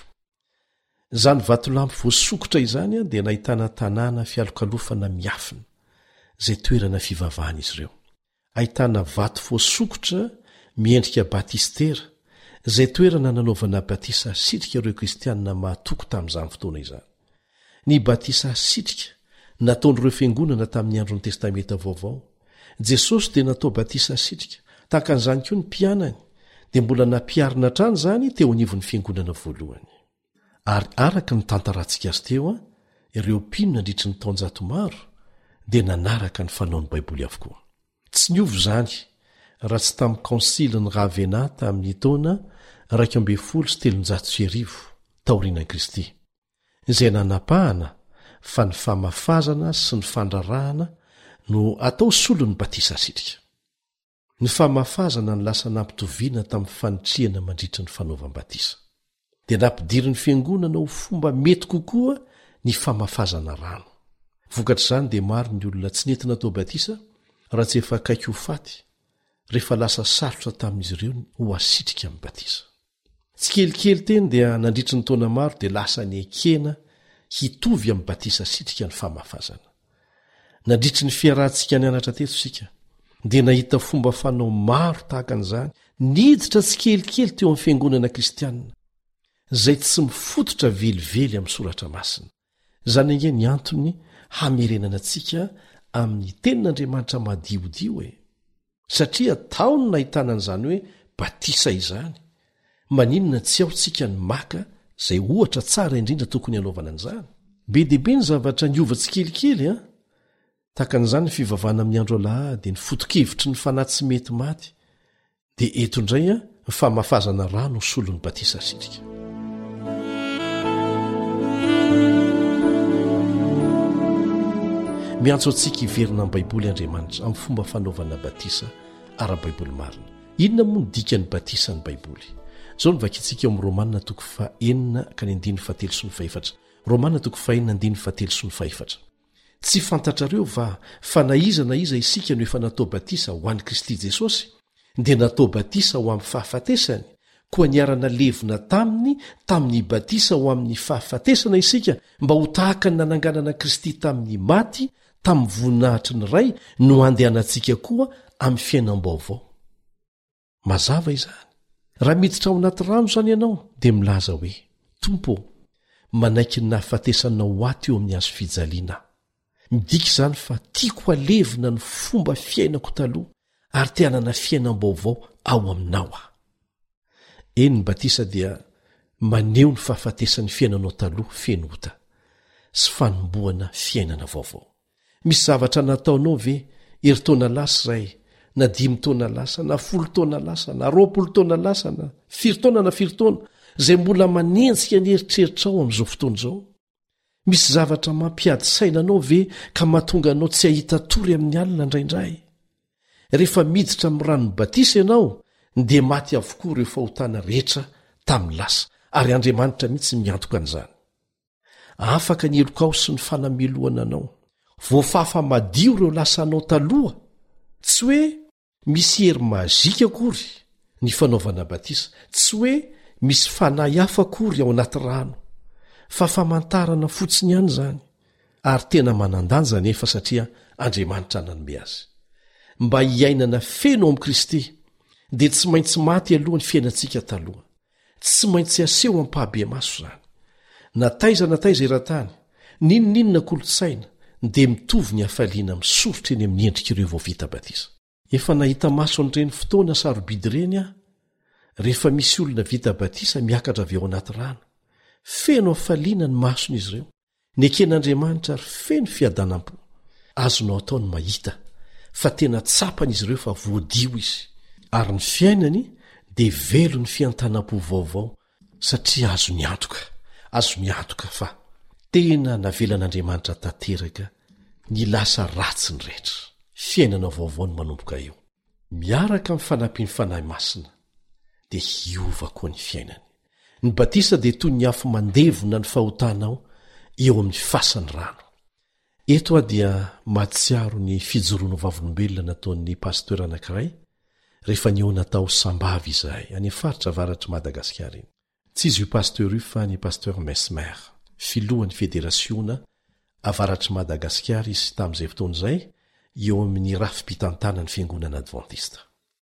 Speaker 4: Izany vatolampy voasokotra izany dia nahitana tanàna fialokalofana miafina izay toerana fivavahana izy ireo. Ahitana vato voasokotra miendrika batistera izay toerana nanaovana batisa sitrika ireo kristianina mahatoko tamin'izany fotoana izany. Ny batisa sitrika nataon'ireo fiangonana tamin'ny andron'ny testamenta vaovao. Jesosy dia natao batisa sitrika tahaka an'izany koa ny mpianany dia mbola nampiarina trany izany teo anivon'ny fiangonana voalohany. Ary araka ny tantarantsika azy teo a ireo mpino nandritry ny taonjato maro dia nanaraka ny fanaon'ny baiboly avokoa. Tsy niovo izany raha tsy tamin'ny kaonsily ny Ravena tamin'ny taona raika amby folo sy telonjato sy arivo taorianan'i Kristy izay nanapahana fa ny famafazana sy ny fandrarahana no atao solon'ny batisa sitrika. Ny famafazana ny lasa nampitoviana tamin'ny fanitriana mandritra ny fanaovam-batisa dia nampidiry ny fiangonana ho fomba mety kokoa ny famafazana rano. Vokatr'izany dia maro ny olona tsy nentina tao batisa raha tsy efa kaiky ho faty rehefa lasa sarotra tamin'izy ireo ho asitrika amin'ny batisa. Tsy kelikely teny dia nandritry ny taona maro dia lasa ny ekena hitovy amin'ny batisa sitrika ny famafazana. Nandritry ny fiarahantsika nianatra teto isika dia nahita fomba fanao maro tahaka an'izany niditra tsy kelikely teo amin'ny fiangonana kristianina izay tsy mifototra velively amin'ny soratra masina. Izany ange ny antony hamerenana antsika amin'ny tenin'Andriamanitra madiodio e. Satria taony nahitana an'izany hoe batisa izany. Maninona tsy ao tsika ny maka izay ohatra tsara indrindra tokony hanaovana an'izany. Be dehibe ny zavatra niova tsy kelikely a. Tahaka an'izany ny fivavahana amin'ny andro alahady, ny foto-kevitry ny fanahy tsy mety maty. Dia eto indray a ny famafazana rano solon'ny batisa sitrika. Miantso antsika hiverina amin'ny baiboly Andriamanitra amin'ny fomba fanaovana batisa ara-baiboly marina. Inona moa ny dikan'ny batisa ny baiboly? Izao ny vakintsika amin'ny Romanina toko fahaenina ka ny andiny fahatelo sy ny fahaefatra. Romanina toko fahaenina andiny fahatelo sy ny fahaefatra. Tsy fantatrareo va fa na iza na iza isika no efa natao batisa ho an'i Kristy Jesosy dia natao batisa ho amin'ny fahafatesany, koa niarana levina taminy tamin'ny batisa ho amin'ny fahafatesana isika mba ho tahaka ny nananganana Kristy tamin'ny maty tamin'ny voninahitry ny ray no andehanantsika koa amin'ny fiainam-baovao. Mazava izany. Raha miditra ao anaty rano izany ianao dia milaza hoe Tompo, manaiky ny nahafatesanao ato eo amin'ny hazo fijaliana. Midika izany fa tiako alevina ny fomba fiainako taloha ary te hanana fiainam-baovao ao aminao aho. Eny ny batisa dia maneho ny fahafatesan'ny fiainanao taloha feno ota sy fanomboana fiainana vaovao. Misy zavatra nataonao ve eritaona lasa izay na dimy taona lasa na folo taona lasa na roapolo taona lasa na firy taona na firy taona izay mbola manenjika ny eritreritra ao amin'izao fotoana izao? Misy zavatra mampiady sainanao ve ka mahatonga anao tsy hahita tory amin'ny alina indraindray? rehefa miditra amin'ny rano batisa ianao dia maty avokoa ireo fahotana rehetra tamin'ny lasa ary Andriamanitra mihitsy miantoka an'izany. Afaka ny elokao sy ny fanameloana anao voafafa madio ireo lasanao taloha, tsy hoe misy hery mazika akory ny fanaovana batisa, tsy hoe misy fanahy hafa akory ao anaty rano, fa famantarana fotsiny ihany izany ary tena manandanja nefa satria Andriamanitra nanome azy. Mba hiainana feno amin'i Kristy dia tsy maintsy maty aloha ny fiainantsika taloha, tsy maintsy aseho ampahabe maso izany. Nataiza nataiza eran-tany, ninoninona kolotsaina dia mitovy ny hafaliana misorotra eny amin'ny endrik'ireo vao vita batisa. Efa nahita maso an'ireny fotoana sarobidy ireny aho, rehefa misy olona vita batisa miakatra avy ao anaty rano, feno hafaliana ny mason'izy ireo, ny eken'Andriamanitra ary feno fiadanam-po. Azonao atao ny mahita fa tena tsapan'izy ireo fa voadio izy, ary ny fiainany dia velo ny fiantanam-po vaovao satria azo niantoka, azo niantoka fa tena navelan'Andriamanitra tanteraka ny lasa ratsy ny rehetra. Fiainana vaovao ny manomboka eo. Miaraka amin'ny fanampiany fanahy masina dia hiova koa ny fiainany. Ny batisa dia toy ny afo mandevona ny fahotanao eo amin'ny fasan'ny rano. Eto aho dia mahatsiaro ny fijoroano vavolombelona nataon'ny pasteur anankiray rehefa ny eo natao sambavy izahay any faritra avaratry Madagasikara iny. Tsy izy io pasteur io fa ny pasteur Mesmer, filohan'ny federasiona avaratry Madagasikara izy tamin'izay fotoana izay eo amin'ny rafi-pitantana ny fiangonana Adventista.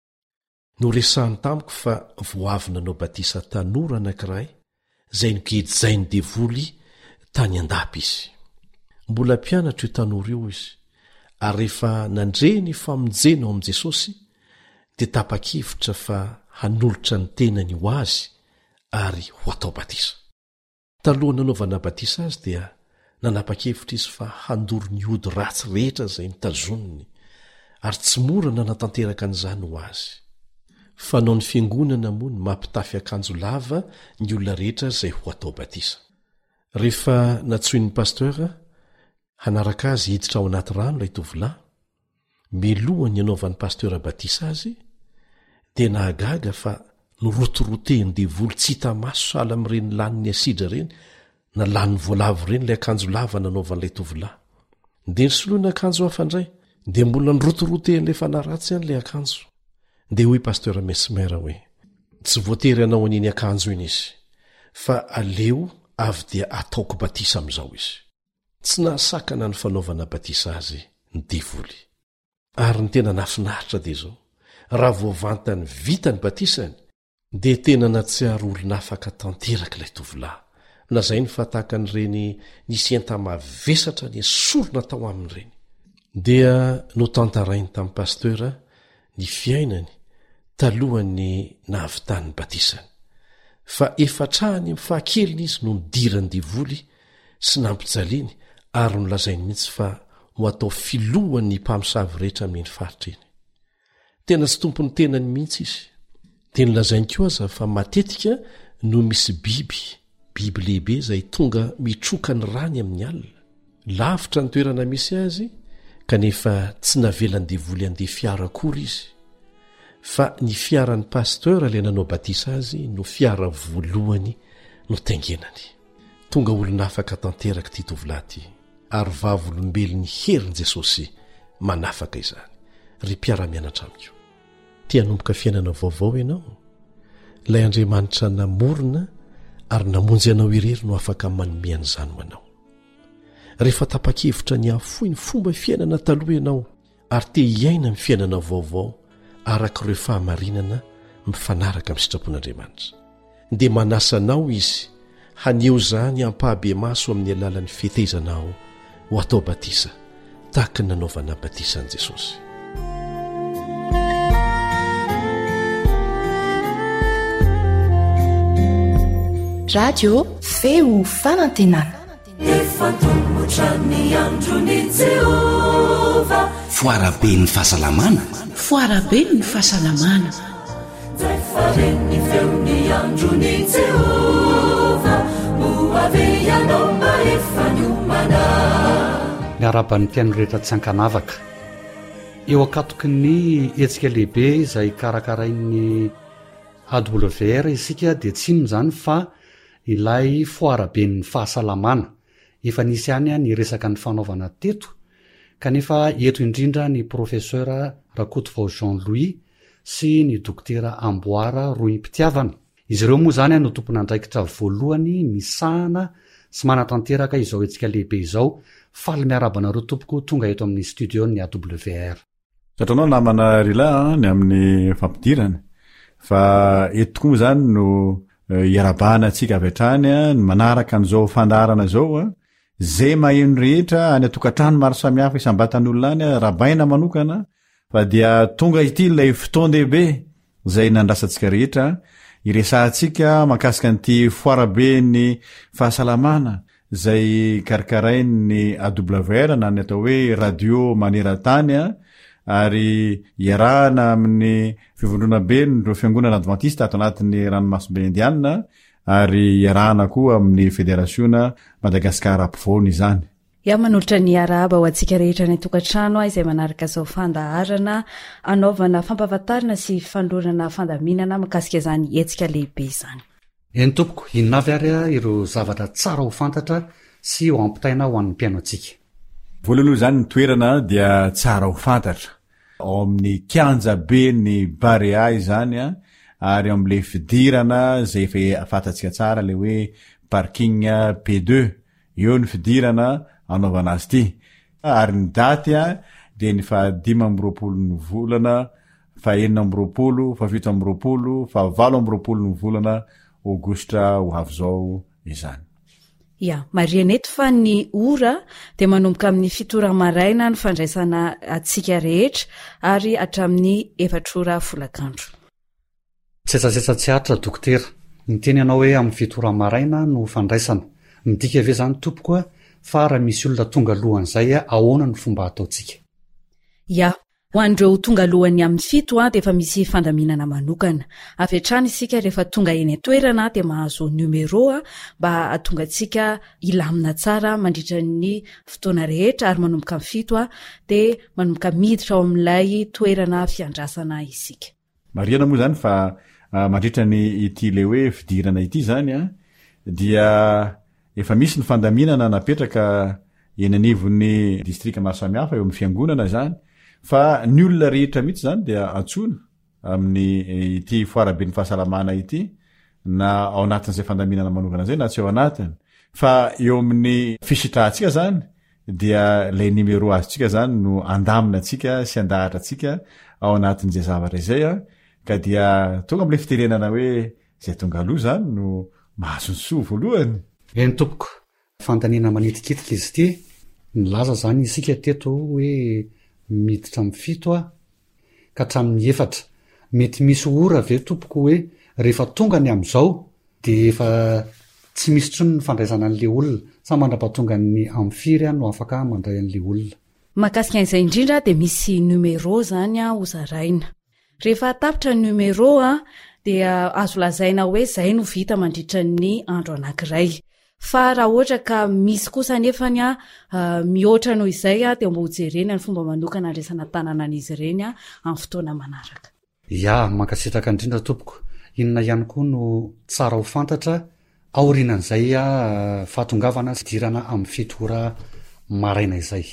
Speaker 4: Noresahany tamiko fa voavy nanao batisa tanora anankiray izay nogejizainy devoly tany andapy izy. Mbola mpianatra io tanora io izy, ary rehefa nandre ny famonjena ao amin'i Jesosy dia tapa-kevitra fa hanolotra ny tenany ho azy ary ho atao batisa. Taloha nanaovana batisa azy dia nanapa-kevitra izy fa handoro ny ody ratsy rehetra izay nitazoniny ary tsy mora nanatanteraka an'izany ho azy. Fa nao ny fiangonana moa ny mampitafy akanjo lava ny olona rehetra izay ho atao batisa. Rehefa natsoin'ny pasteur hanaraka azy hiditra ao anaty rano ilay tovolahy, melohany anaovan'ny pasteur batisa azy dia nahagaga fa norotorotehiny devoly tsy hita maso sahala amin'ireny laniny asidra ireny na laniny voalavo ireny ilay akanjo lava nanaovan'ilay tovolahy. Dia nisoloana akanjo hafa indray dia mbola nirotorotehin'ilay fanaratsy ihany ilay akanjo. Dia hoy pasteur Mesmer hoe, tsy voatery anao an'iny akanjo iny izy, fa aleo avy dia ataoko batisa amin'izao izy. Tsy nahasakana ny fanaovana batisa azy ny devoly. Ary ny tena nafinaritra dia izao, raha voavantany vita ny batisany dia tena natsiaro olona afaka tanteraka ilay tovolahy. Lazainy fa tahaka an'ireny nisy enta-mavesatra ny esorona tao amin'ireny. Dia notantarainy tamin'ny pasteur ny fiainany talohany nahavitany batisany, fa efatrahany amin'ny fahakeliny izy no nidirany devoly sy nampijaliany ary nolazainy mihitsy fa ho atao filohan'ny mpamosavy rehetra amin'ny faritra eny. Tena tsy tompony tenany mihitsy izy. Dia nolazainy koa aza fa matetika no misy biby, biby lehibe izay tonga mitroka ny rany amin'ny alina. Lavitra ny toerana misy azy kanefa tsy navelany devoly andeha fiara akory izy. Fa ny fiaran'ny pasteur ilay nanao batisa azy no fiara voalohany no taingenany. Tonga olona afaka tanteraka ity tovolahy ity, ary vavolombelon'ny herin'i Jesosy manafaka izany. Ry mpiara-mianatra amiko, tia hanomboka fiainana vaovao ianao? Ilay Andriamanitra namorona ary namonjy anao irery no afaka manome an'izany ho anao. Rehefa tapa-kevitra ny hafoy ny fomba fiainana taloha ianao ary te hiaina amin'ny fiainana vaovao araka ireo fahamarinana mifanaraka amin'ny sitrapon'Andriamanitra, dia manasa anao izy haneho izany hampahabe maso amin'ny alalan'ny fitaizanao ho atao batisa tahaka ny nanaovana batisa an'i Jesosy.
Speaker 2: Radio feo fanantenana.
Speaker 5: Foarabe ny fahasalamana.
Speaker 3: Foarabe ny fahasalamana.
Speaker 1: Miarabany tiany rehetra tsy ankanavaka eo akatoky ny hetsika lehibe izay karakarain'ny A W R isika dia tsinony zany fa ilay foaraben'ny fahasalamana. Efa nisy any ny resaka ny fanaovana teto, kanefa eto indrindra ny profesera Rakotovao Jean Louis sy ny dokotera Amboara Roim-Pitiavana. Izy ireo moa zany no tompon'andraikitra voalohany misahana sy manatanteraka izao hetsika lehibe izao. Faly miarabanareo tompoko tonga eto amin'ny studio ny A W R.
Speaker 7: Satranao namana rila ny amin'ny fampidirana fa eto koa zany no iarabana atsika avy hatrany ny manaraka an'izao fandarana zao zay maheno rehetra any atokantrano maro samihafa isambatan'olona any rabaina manokana fa dia tonga ity ilay fotoan-dehibe zay nandrasantsika rehetra iresahantsika mahakasika an'ity foarabe ny fahasalamana zay karakarain'ny A W R na ny atao hoe radio maneran-tany ary iarahana amin'ny fivondrona be ny fiangonana adventiste ato anatin'ny ranomasimbe indiana ary iarahana koa amin'ny federasiona Madagasikara ampovoany izany.
Speaker 8: Ya manolotra ny araba ho antsika rehetra ny tokantrano izay manaraka izao fandaharana anaovana fampahafantarana sy fandorana fandaminana makasika izany hetsika lehibe izany.
Speaker 1: Eny tompoko, inavy ary ireo zavatra tsara ho fantatra sy ho ampitaina ho an'ny mpiaino antsika.
Speaker 7: Voalohany zany ny toerana dia tsara ho fantatra. Ao amin'ny kianja be ny Barea izany ary ao amin'le fidirana zay efa fantatsika tsara le hoe parking P deux. Eo ny fidirana anaovana azy ity. Ary ny daty dia ny fahadimy amby roapolo ny volana, fahaenina amby roapolo, fahafito amby roapolo, fahavalo amby roapolo ny volana Aogositra ho avy zao izany.
Speaker 8: Ya, marianeto fa ny ora dia manomboka amin'ny fito ora maraina ny fandraisana atsika rehetra ary hatramin'ny efatra ora folakandro.
Speaker 1: Tsetsasetsa tsy atra dokotera, niteny ianao hoe amin'ny fito ora maraina no fandraisana. Midika ve zany tompoko fa raha misy olona tonga alohan'izay ahoana ny fomba ataotsika?
Speaker 8: Ya, ho an'ireo tonga alohany amin'ny fito dia efa misy fandaminana manokana. Avy hatrany isika rehefa tonga eny toerana dia mahazo numero mba hatonga antsika ilamina tsara mandritra ny fotoana rehetra ary manomboka amin'ny fito dia manomboka miditra ao amin'ilay toerana fiandrasana isika.
Speaker 7: Mariana moa zany fa mandritra ny ity le hoe fidirana ity zany dia efa misy ny fandaminana napetraka eny anivon'ny distrika maro samihafa eo amin'ny fiangonana zany. Fa ny olona rehetra mihitsy zany dia antsona amin'ny ity foaraben'ny fahasalamana ity na ao anatin'izay fandaminana manokana zay na tsy ao anatiny. Fa eo amin'ny fisitrahantsika zany dia lay nimero azotsika zany no andamina atsika sy andahatra atsika ao anatin'izay zavatra izay ka dia tonga amin'ilay fiterenana hoe zay tonga aloha zany no mahazo ny soa voalohany.
Speaker 1: Eny tompoko, fantanina manitikitika izy ity nilaza zany isika teto hoe miditra amin'ny fito ka hatramin'ny efatra. Mety misy ora ve tompoko hoe rehefa tonga ny amin'izao dia efa tsy misy trony ny fandraisana an'le olona sa mandrapatonga ny amin'ny firy no afaka mandray an'le olona.
Speaker 8: Mahakasika an'izay indrindra dia misy numero zany ho zaraina. Rehefa tapitra ny numero dia azo lazaina hoe zay no vita mandritra ny andro anankiray. Fa raha ohatra ka misy kosa nefany uh, mihoatra noho izay dia mba hojerena ny fomba manokana andraisana tanana an'izy ireny amin'ny fotoana manaraka.
Speaker 1: Ya, mankasitraka indrindra tompoko. Inona ihany koa no tsara ho fantatra aorianan'izay uh, fahatongavana sy dirana amin'ny fito ora maraina izay.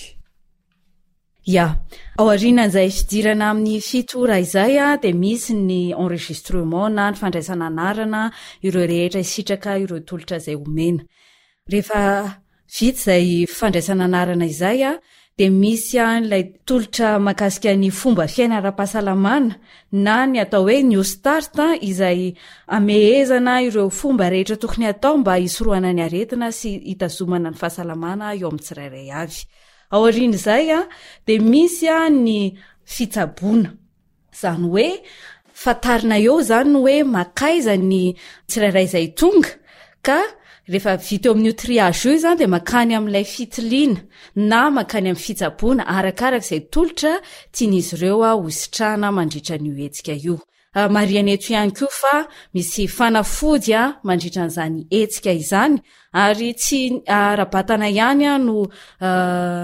Speaker 8: Ya, aorianan'izay fidirana amin'ny fito ora izay dia misy ny enregistrement na ny fandraisana anarana ireo rehetra isitraka ireo tolotra izay omena. Rehefa vita izay fandraisana anarana izay dia misy ilay tolotra mahakasika ny fomba fiaina ara-pahasalamana na ny atao hoe new start izay amehezana ireo fomba rehetra tokony atao mba hisorohana ny aretina sy hitazomana ny fahasalamana eo amin'ny tsirairay avy. Aoriana izay dia misy ny fitsaboana. Zany hoe fatarina eo zany hoe makaiza ny tsirairay izay tonga ka rehefa vita eo amin'ny triage io zany dia makany amin'ilay fitiliana na makany amin'ny fitsaboana arakaraka izay tolotra tian'izy ireo hositrana mandritra ny hetsika io. Marianeto ihany koa fa misy fanafody mandritra n'izany hetsika izany ary tsy ara-batana ihany no uh,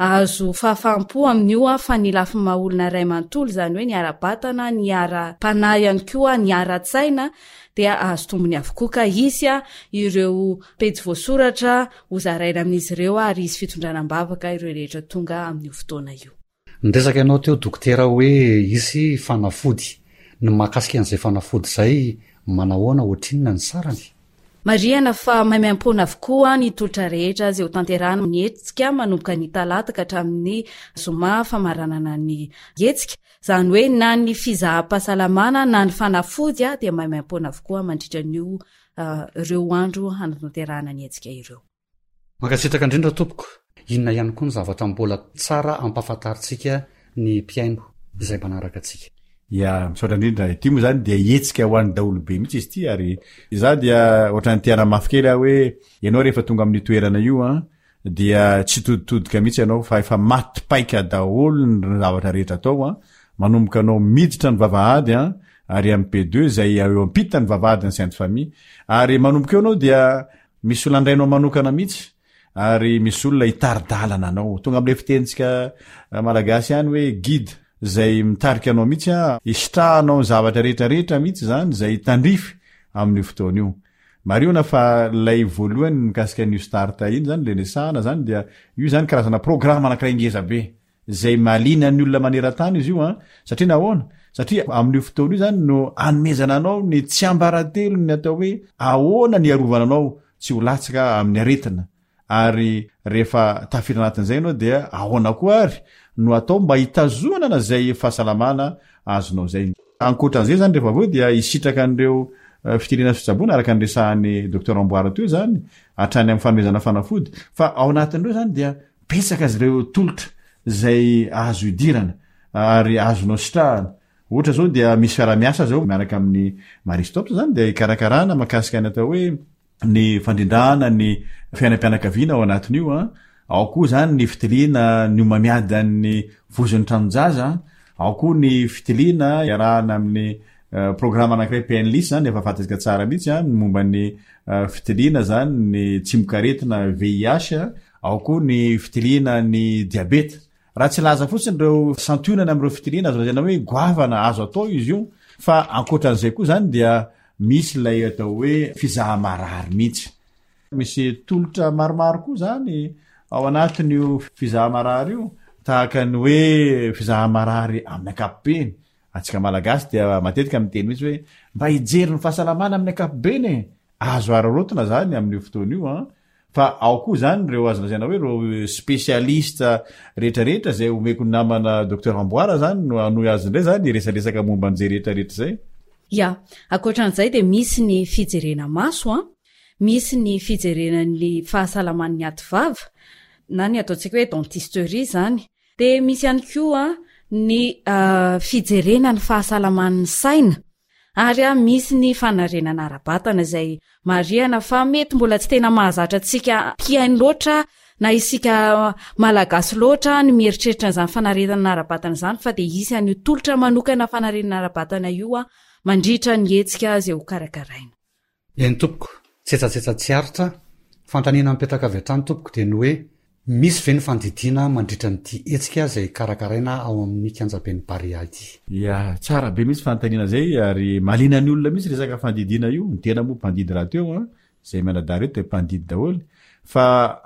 Speaker 8: azo fahafampo amin'io a fa ny lafi maolona ray manontolo zany hoe niara-batana niara-pana ihany koa niara-tsaina dia azo tombony avokoa ka isy a ireo pejy voasoratra hozaraina amin'izy ireo ary izy fitondranam-bavaka ireo rehetra tonga amin'io fotoana io.
Speaker 1: Nresaka ianao teo dokotera hoe isy fanafody ny mahakasika an'izay fanafody zay manahoana ohatrinona ny sarany.
Speaker 8: Mariana fa maimaimpona avokoa ny tolotra rehetra zay ho tanterahana ny hetsika manomboka ny talata ka hatramin'ny zoma famaranana ny hetsika zany hoe na ny fizaham-pahasalamana na ny fanafody a dia maimaimpona avokoa mandritra n'io uh, ireo andro hanatanterahana ny hetsika ireo.
Speaker 1: Makasitraka indrindra tompoko, inona ihany koa ny zavatra mbola tsara ampafantaritsika ny mpiaino izay manaraka atsika.
Speaker 7: Ya misaotra indrindra ty moa zany dia hetsika ho an'ny daolo be mihitsy izy ty ary za dia ohatrany tiana mafy kely hoe ianao rehefa tonga amin'ny toerana io a dia tsy toditodika mihitsy ianao fa efa matipaika daholo ny zavatra rehetra atao a manomboka anao miditra ny vavahady a ary amin'ny P deux zay eo ampita ny vavahady ny sainte famille ary manomboka eo anao dia misy olona andrainao manokana mihitsy ary misy olona hitaridalana anao tonga amin'ilay fitentsika malagasy ihany hoe guide zay mitarika anao mihitsy a isitrahanao zavatra rehetra rehetra mihitsy zany zay tandrify amin'ny fotoana io. Mariona fa lay voalohany mikasika new start iny zany le nesahana zany dia io zany karazana programa anankiray ngeza be zay malina ny olona maneran-tany izy io a satria nahoana satria amin'ny fotoana io zany no anomezana anao ny tsy ambaratelo ny atao hoe ahoana ny arovana anao tsy ho latsaka amin'ny aretina ary rehefa tafira anatin'izay ianao dia ahoana koa ary no atao mba hitazonana zay fahasalamana azonao zay. Ankoatran'izay zany rehefa avao dia isitraka an'ireo fitiliana fitsaboana araka ny resahan'ny docteur Amboara teo zany hatrany amin'ny fanomezana fanafody fa ao anatin'ireo zany dia betsaka azy ireo tolotra zay azo idirana ary azonao sitrahana. Ohatra zao dia misy fiara-miasa zao miaraka amin'ny Maristops zany dia ikarakarana makasika ny atao hoe ny fandrindrana ny fiainam-pianakaviana ao anatin'io a ao koa zany ny fitiliana ny mamiada ny vozon'ny tranonjaza ao koa ny fitiliana iarahana amin'ny uh, programa anankiray P N L I S zany efa fantatsika tsara mihitsy a momba ny uh, fitiliana zany ny tsimokaretina V I H ao koa ny fitiliana ny diabeta raha tsy laza fotsiny reo santionana amin'ireo fitiliana azo lazaina hoe goavana azo atao izy io fa ankoatran'izay koa zany dia misy lay atao hoe fizahamarary mihitsy misy tolotra maromaro koa zany ao anatin'io fizahamarary io tahaka ny hoe fizahamarary amin'ny ankapobeny atsika malagasy dia matetika miteny mihitsy hoe mba hijery ny fahasalamana amin'ny ankapobeny azo ararotona zany amin'io fotoana io a fa ao koa zany reo azo lazaina hoe reo spesialista rehetrarehetra zay omeko ny namana docteur Amboara zany no anoy azy indray zany resaresaka momba an'izay rehetrarehetra zay.
Speaker 8: Ya, akoatran'izay dia misy ny fijerena maso a misy ny fijerenan'ny fahasalaman'ny ativava na ny ataontsika hoe dentisterie zany dia misy ihany koa ny uh, fijerena ny fahasalaman'ny saina ary a misy ny fanarenana ara-batana izay mariana fa mety mbola tsy tena mahazatra antsika mpiainy loatra na isika malagasy loatra ny mieritreritra n'izany fanarenana ara-batana izany fa dia isy an'io tolotra manokana fanarenana ara-batana io a mandritra ny hetsika zay ho karakaraina.
Speaker 1: Eny tompoko tsetsasetsa tsy aritra fantaniana mipetraka avy hatrany tompoko dia ny hoe misy ve ny fandidiana mandritra nyity hetsika zay karakaraina ao amin'ny kianjaben'ny Bariady.
Speaker 7: Ya tsara be misy fantaniana zay ary malina ny olona misy resaka fandidiana io ny tena moa mpandidy raha teo a zay manadary eo dia mpandidy daholo fa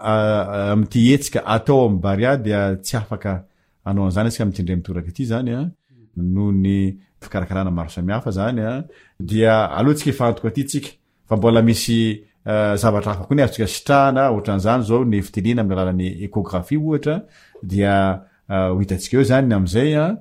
Speaker 7: uh, amin'ity hetsika atao amin'ny Bariady dia tsy afaka anao an'izany asika mitindray mitoraka ity zany a noho ny fikarakarana maro samihafa zany a dia alohantsika efantoka aty tsika fa mbola misy uh, zavatra hafa koa ny azontsika sitrahana ohatran'izany zao ny fitiliana amin'ny alalan'ny échographie ohatra dia uh, ho hitantsika eo zany amin'izay a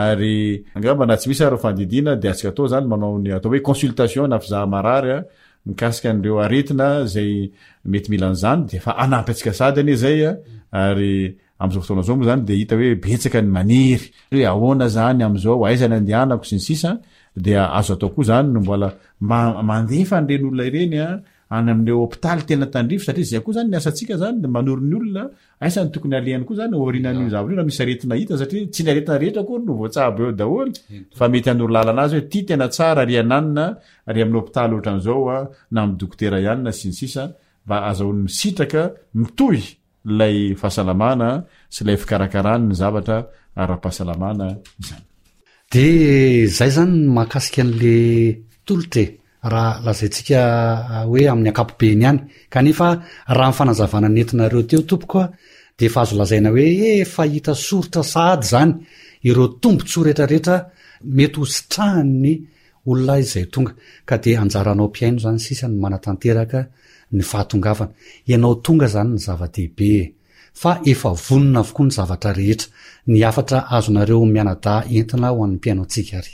Speaker 7: ary angamba na tsy misy ary fandidiana dia atsika atao zany manao ny atao hoe consultation na fizahamarary a mikasika an'ireo aretina zay mety mila an'izany dia fa anampy atsika sady anie zay a ary am'izao fotoana zao moa zany dia hita hoe betsaka ny maniry hoe ahoana zany am'izao aiza ny andehanako sy ny sisa dia azo atao koa zany no mbola ma- mandefa an'ireny olona ireny a any amin'ireo hôpitaly tena tandrifo satria zay koa zany ny asantsika zany manoro ny olona aisa ny tokony alehany koa zany orinan'io zavatra io raha misy aretina hita satria tsy ny aretina rehetra koa no voatsabo eo daholo fa mety anoro lalana azy hoe ty tena tsara ry ananina ry amin'ny hôpitaly ohatran'izao a na amin'ny dokotera ihany na sy ny sisa mba azahoany misitraka mitohy lay fahasalamana sy lay fikarakarany ny zavatra ara-pahasalamana zany.
Speaker 1: De zay zany mahakasika an'le tolotra e raha lazaintsika hoe amin'ny ankapobeny ihany kanefa raha nyfanazavana nentinareo teo tompokoa de efa azo lazaina hoe efa hita soritra sahady zany ireo tombontsoa rehetrarehetra mety ho sitrahany olona izay tonga ka de anjaranao mpiaino zany sisa ny manatanteraka ny fahatongavana ianao tonga zany ny zava-dehibe fa efa vonona avokoa ny zavatra rehetra ny afatra azonareo mianada entina ho an'ny mpiaino antsika ary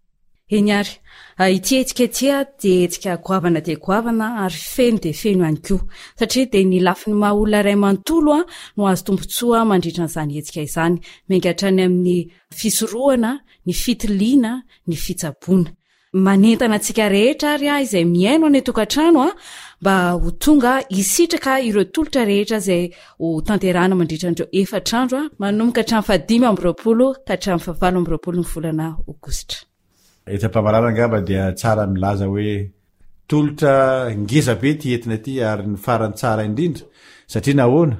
Speaker 8: eny ary ity etsika tia de etsika goavana de goavana ary feno de feno ihany koa satria de ny lafiny mahaolona ray manontolo a no azo tombotsoa mandritra n'izany etsika izany mengatrany amin'ny fisoroana ny fitiliana ny fitsaboana manentana antsika rehetra ary a izay miaino any tokantrano a mba ho tonga isitraka ireo tolotra rehetra zay ho tanterana mandritra andreo efatrandro a manomboka hatramin'ny fahadimy amby roapolo ka hatramin'ny fahavalo amby roapolo ny volana aogositra.
Speaker 7: Etapamalara angamba dia tsara milaza hoe tolotra ngeza be ty entina ty ary ny farany tsara indrindra satria nahoana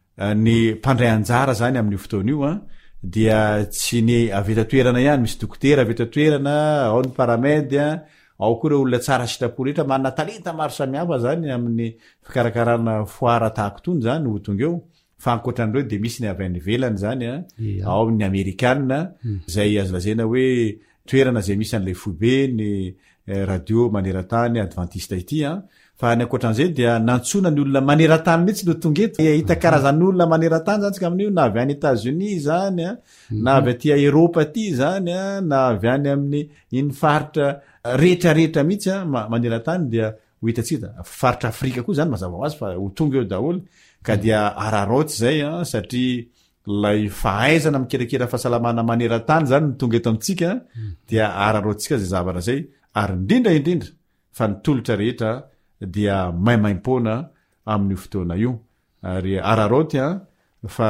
Speaker 7: ny mpandray anjara zany amin'ny fotoana io a dia tsy ny aveta-toerana ihany misy dokotera aveta-toerana ao ny paramedy a ao koa ireo olona tsara sitrapo rehetra manana talenta maro samihafa zany amin'ny fikarakarana foara tahako tony zany ho tonga eo fa ankoatran'ireo de misy ny avy any ivelany zany a ao ny amerikanina zay azo lazaina hoe toerana zay misy an'lay fobe ny radio maneran-tany adventiste ity a fa ny ankoatran'izay dia nantsona ny olona maneran-tany mihitsy no tonga eto hita karazan'ny olona maneran-tany zany tsika amin'io na avy any États-Unis zany a na avy aty Eropa aty zany a na avy any amin'ny iny faritra rehetrarehetra mihitsy a maneran-tany dia ho hitatsika faritra Afrika koa zany mazava ho azy fa ho tonga eo daholo ka dia araroty zay a satria lay fahaizana mikerakera fahasalamana maneran-tany zany ny tonga eto amintsika dia ararotsika zay zavatra zay ary indrindra indrindra fa ny tolotra rehetra dia maimaim-pona amin'ny fotoana io ary araroty a fa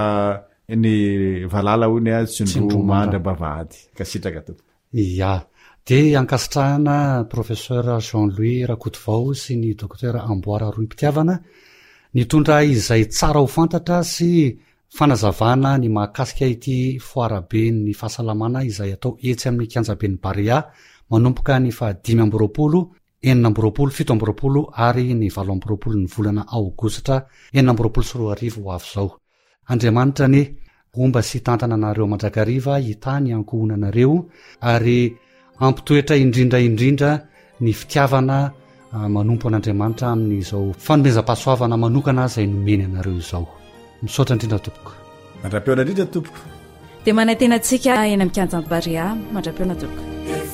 Speaker 7: ny valala hony a tsindro mandra bavahady ka sitraka tompo
Speaker 1: ya de ankasitrahana professeur Jean-Louis Rakotovao sy ny docteur Amboara Roy-Mpitiavana nitondra izay tsara ho fantatra sy fanazavana ny mahakasika ity foarabe ny fahasalamana izay atao etsy amin'ny kianjaben'ny Barea manomboka ny fahadimy amby roapolo enina amby roapolo fito amby roapolo ary ny valo amby roapolo ny volana aogositra enina amby roapolo sy roa arivo ho avy zao. Andriamanitra ny omba sy tantana anareo mandrakariva hitany ankohonanareo ary ampitoetra indrindra indrindra ny fitiavana manompo an'Andriamanitra amin'izao fanomezam-pahasoavana manokana izay nomeny anareo izao. Misaotra indrindra tompoko.
Speaker 7: Mandra-peona indrindra tompoko.
Speaker 8: De manantena antsika eny amin'ny kianjan'ny Barea mandra-peona tompoko.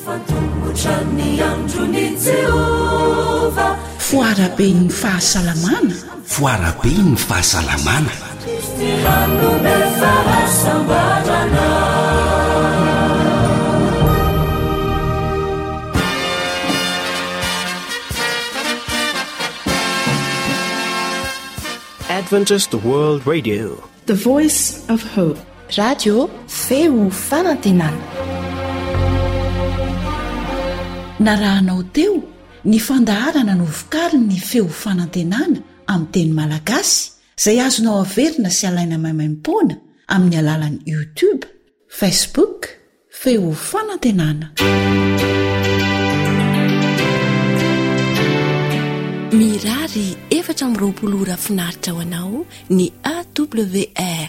Speaker 3: Foarabe ny fahasalamana.
Speaker 5: Foarabe ny fahasalamana.
Speaker 9: Adventist World Radio,
Speaker 2: the voice of hope. Radio feo fanantenana.
Speaker 3: Narahanao teo ny fandaharana no vokariny ny feo fanantenana amin'ny teny malagasy izay azonao averina sy alaina maimaim-poana amin'ny alalan'ny YouTube, Facebook, feo fanantenana. Mirary efatra amby roapolo ora finaritra ho anao ny A W R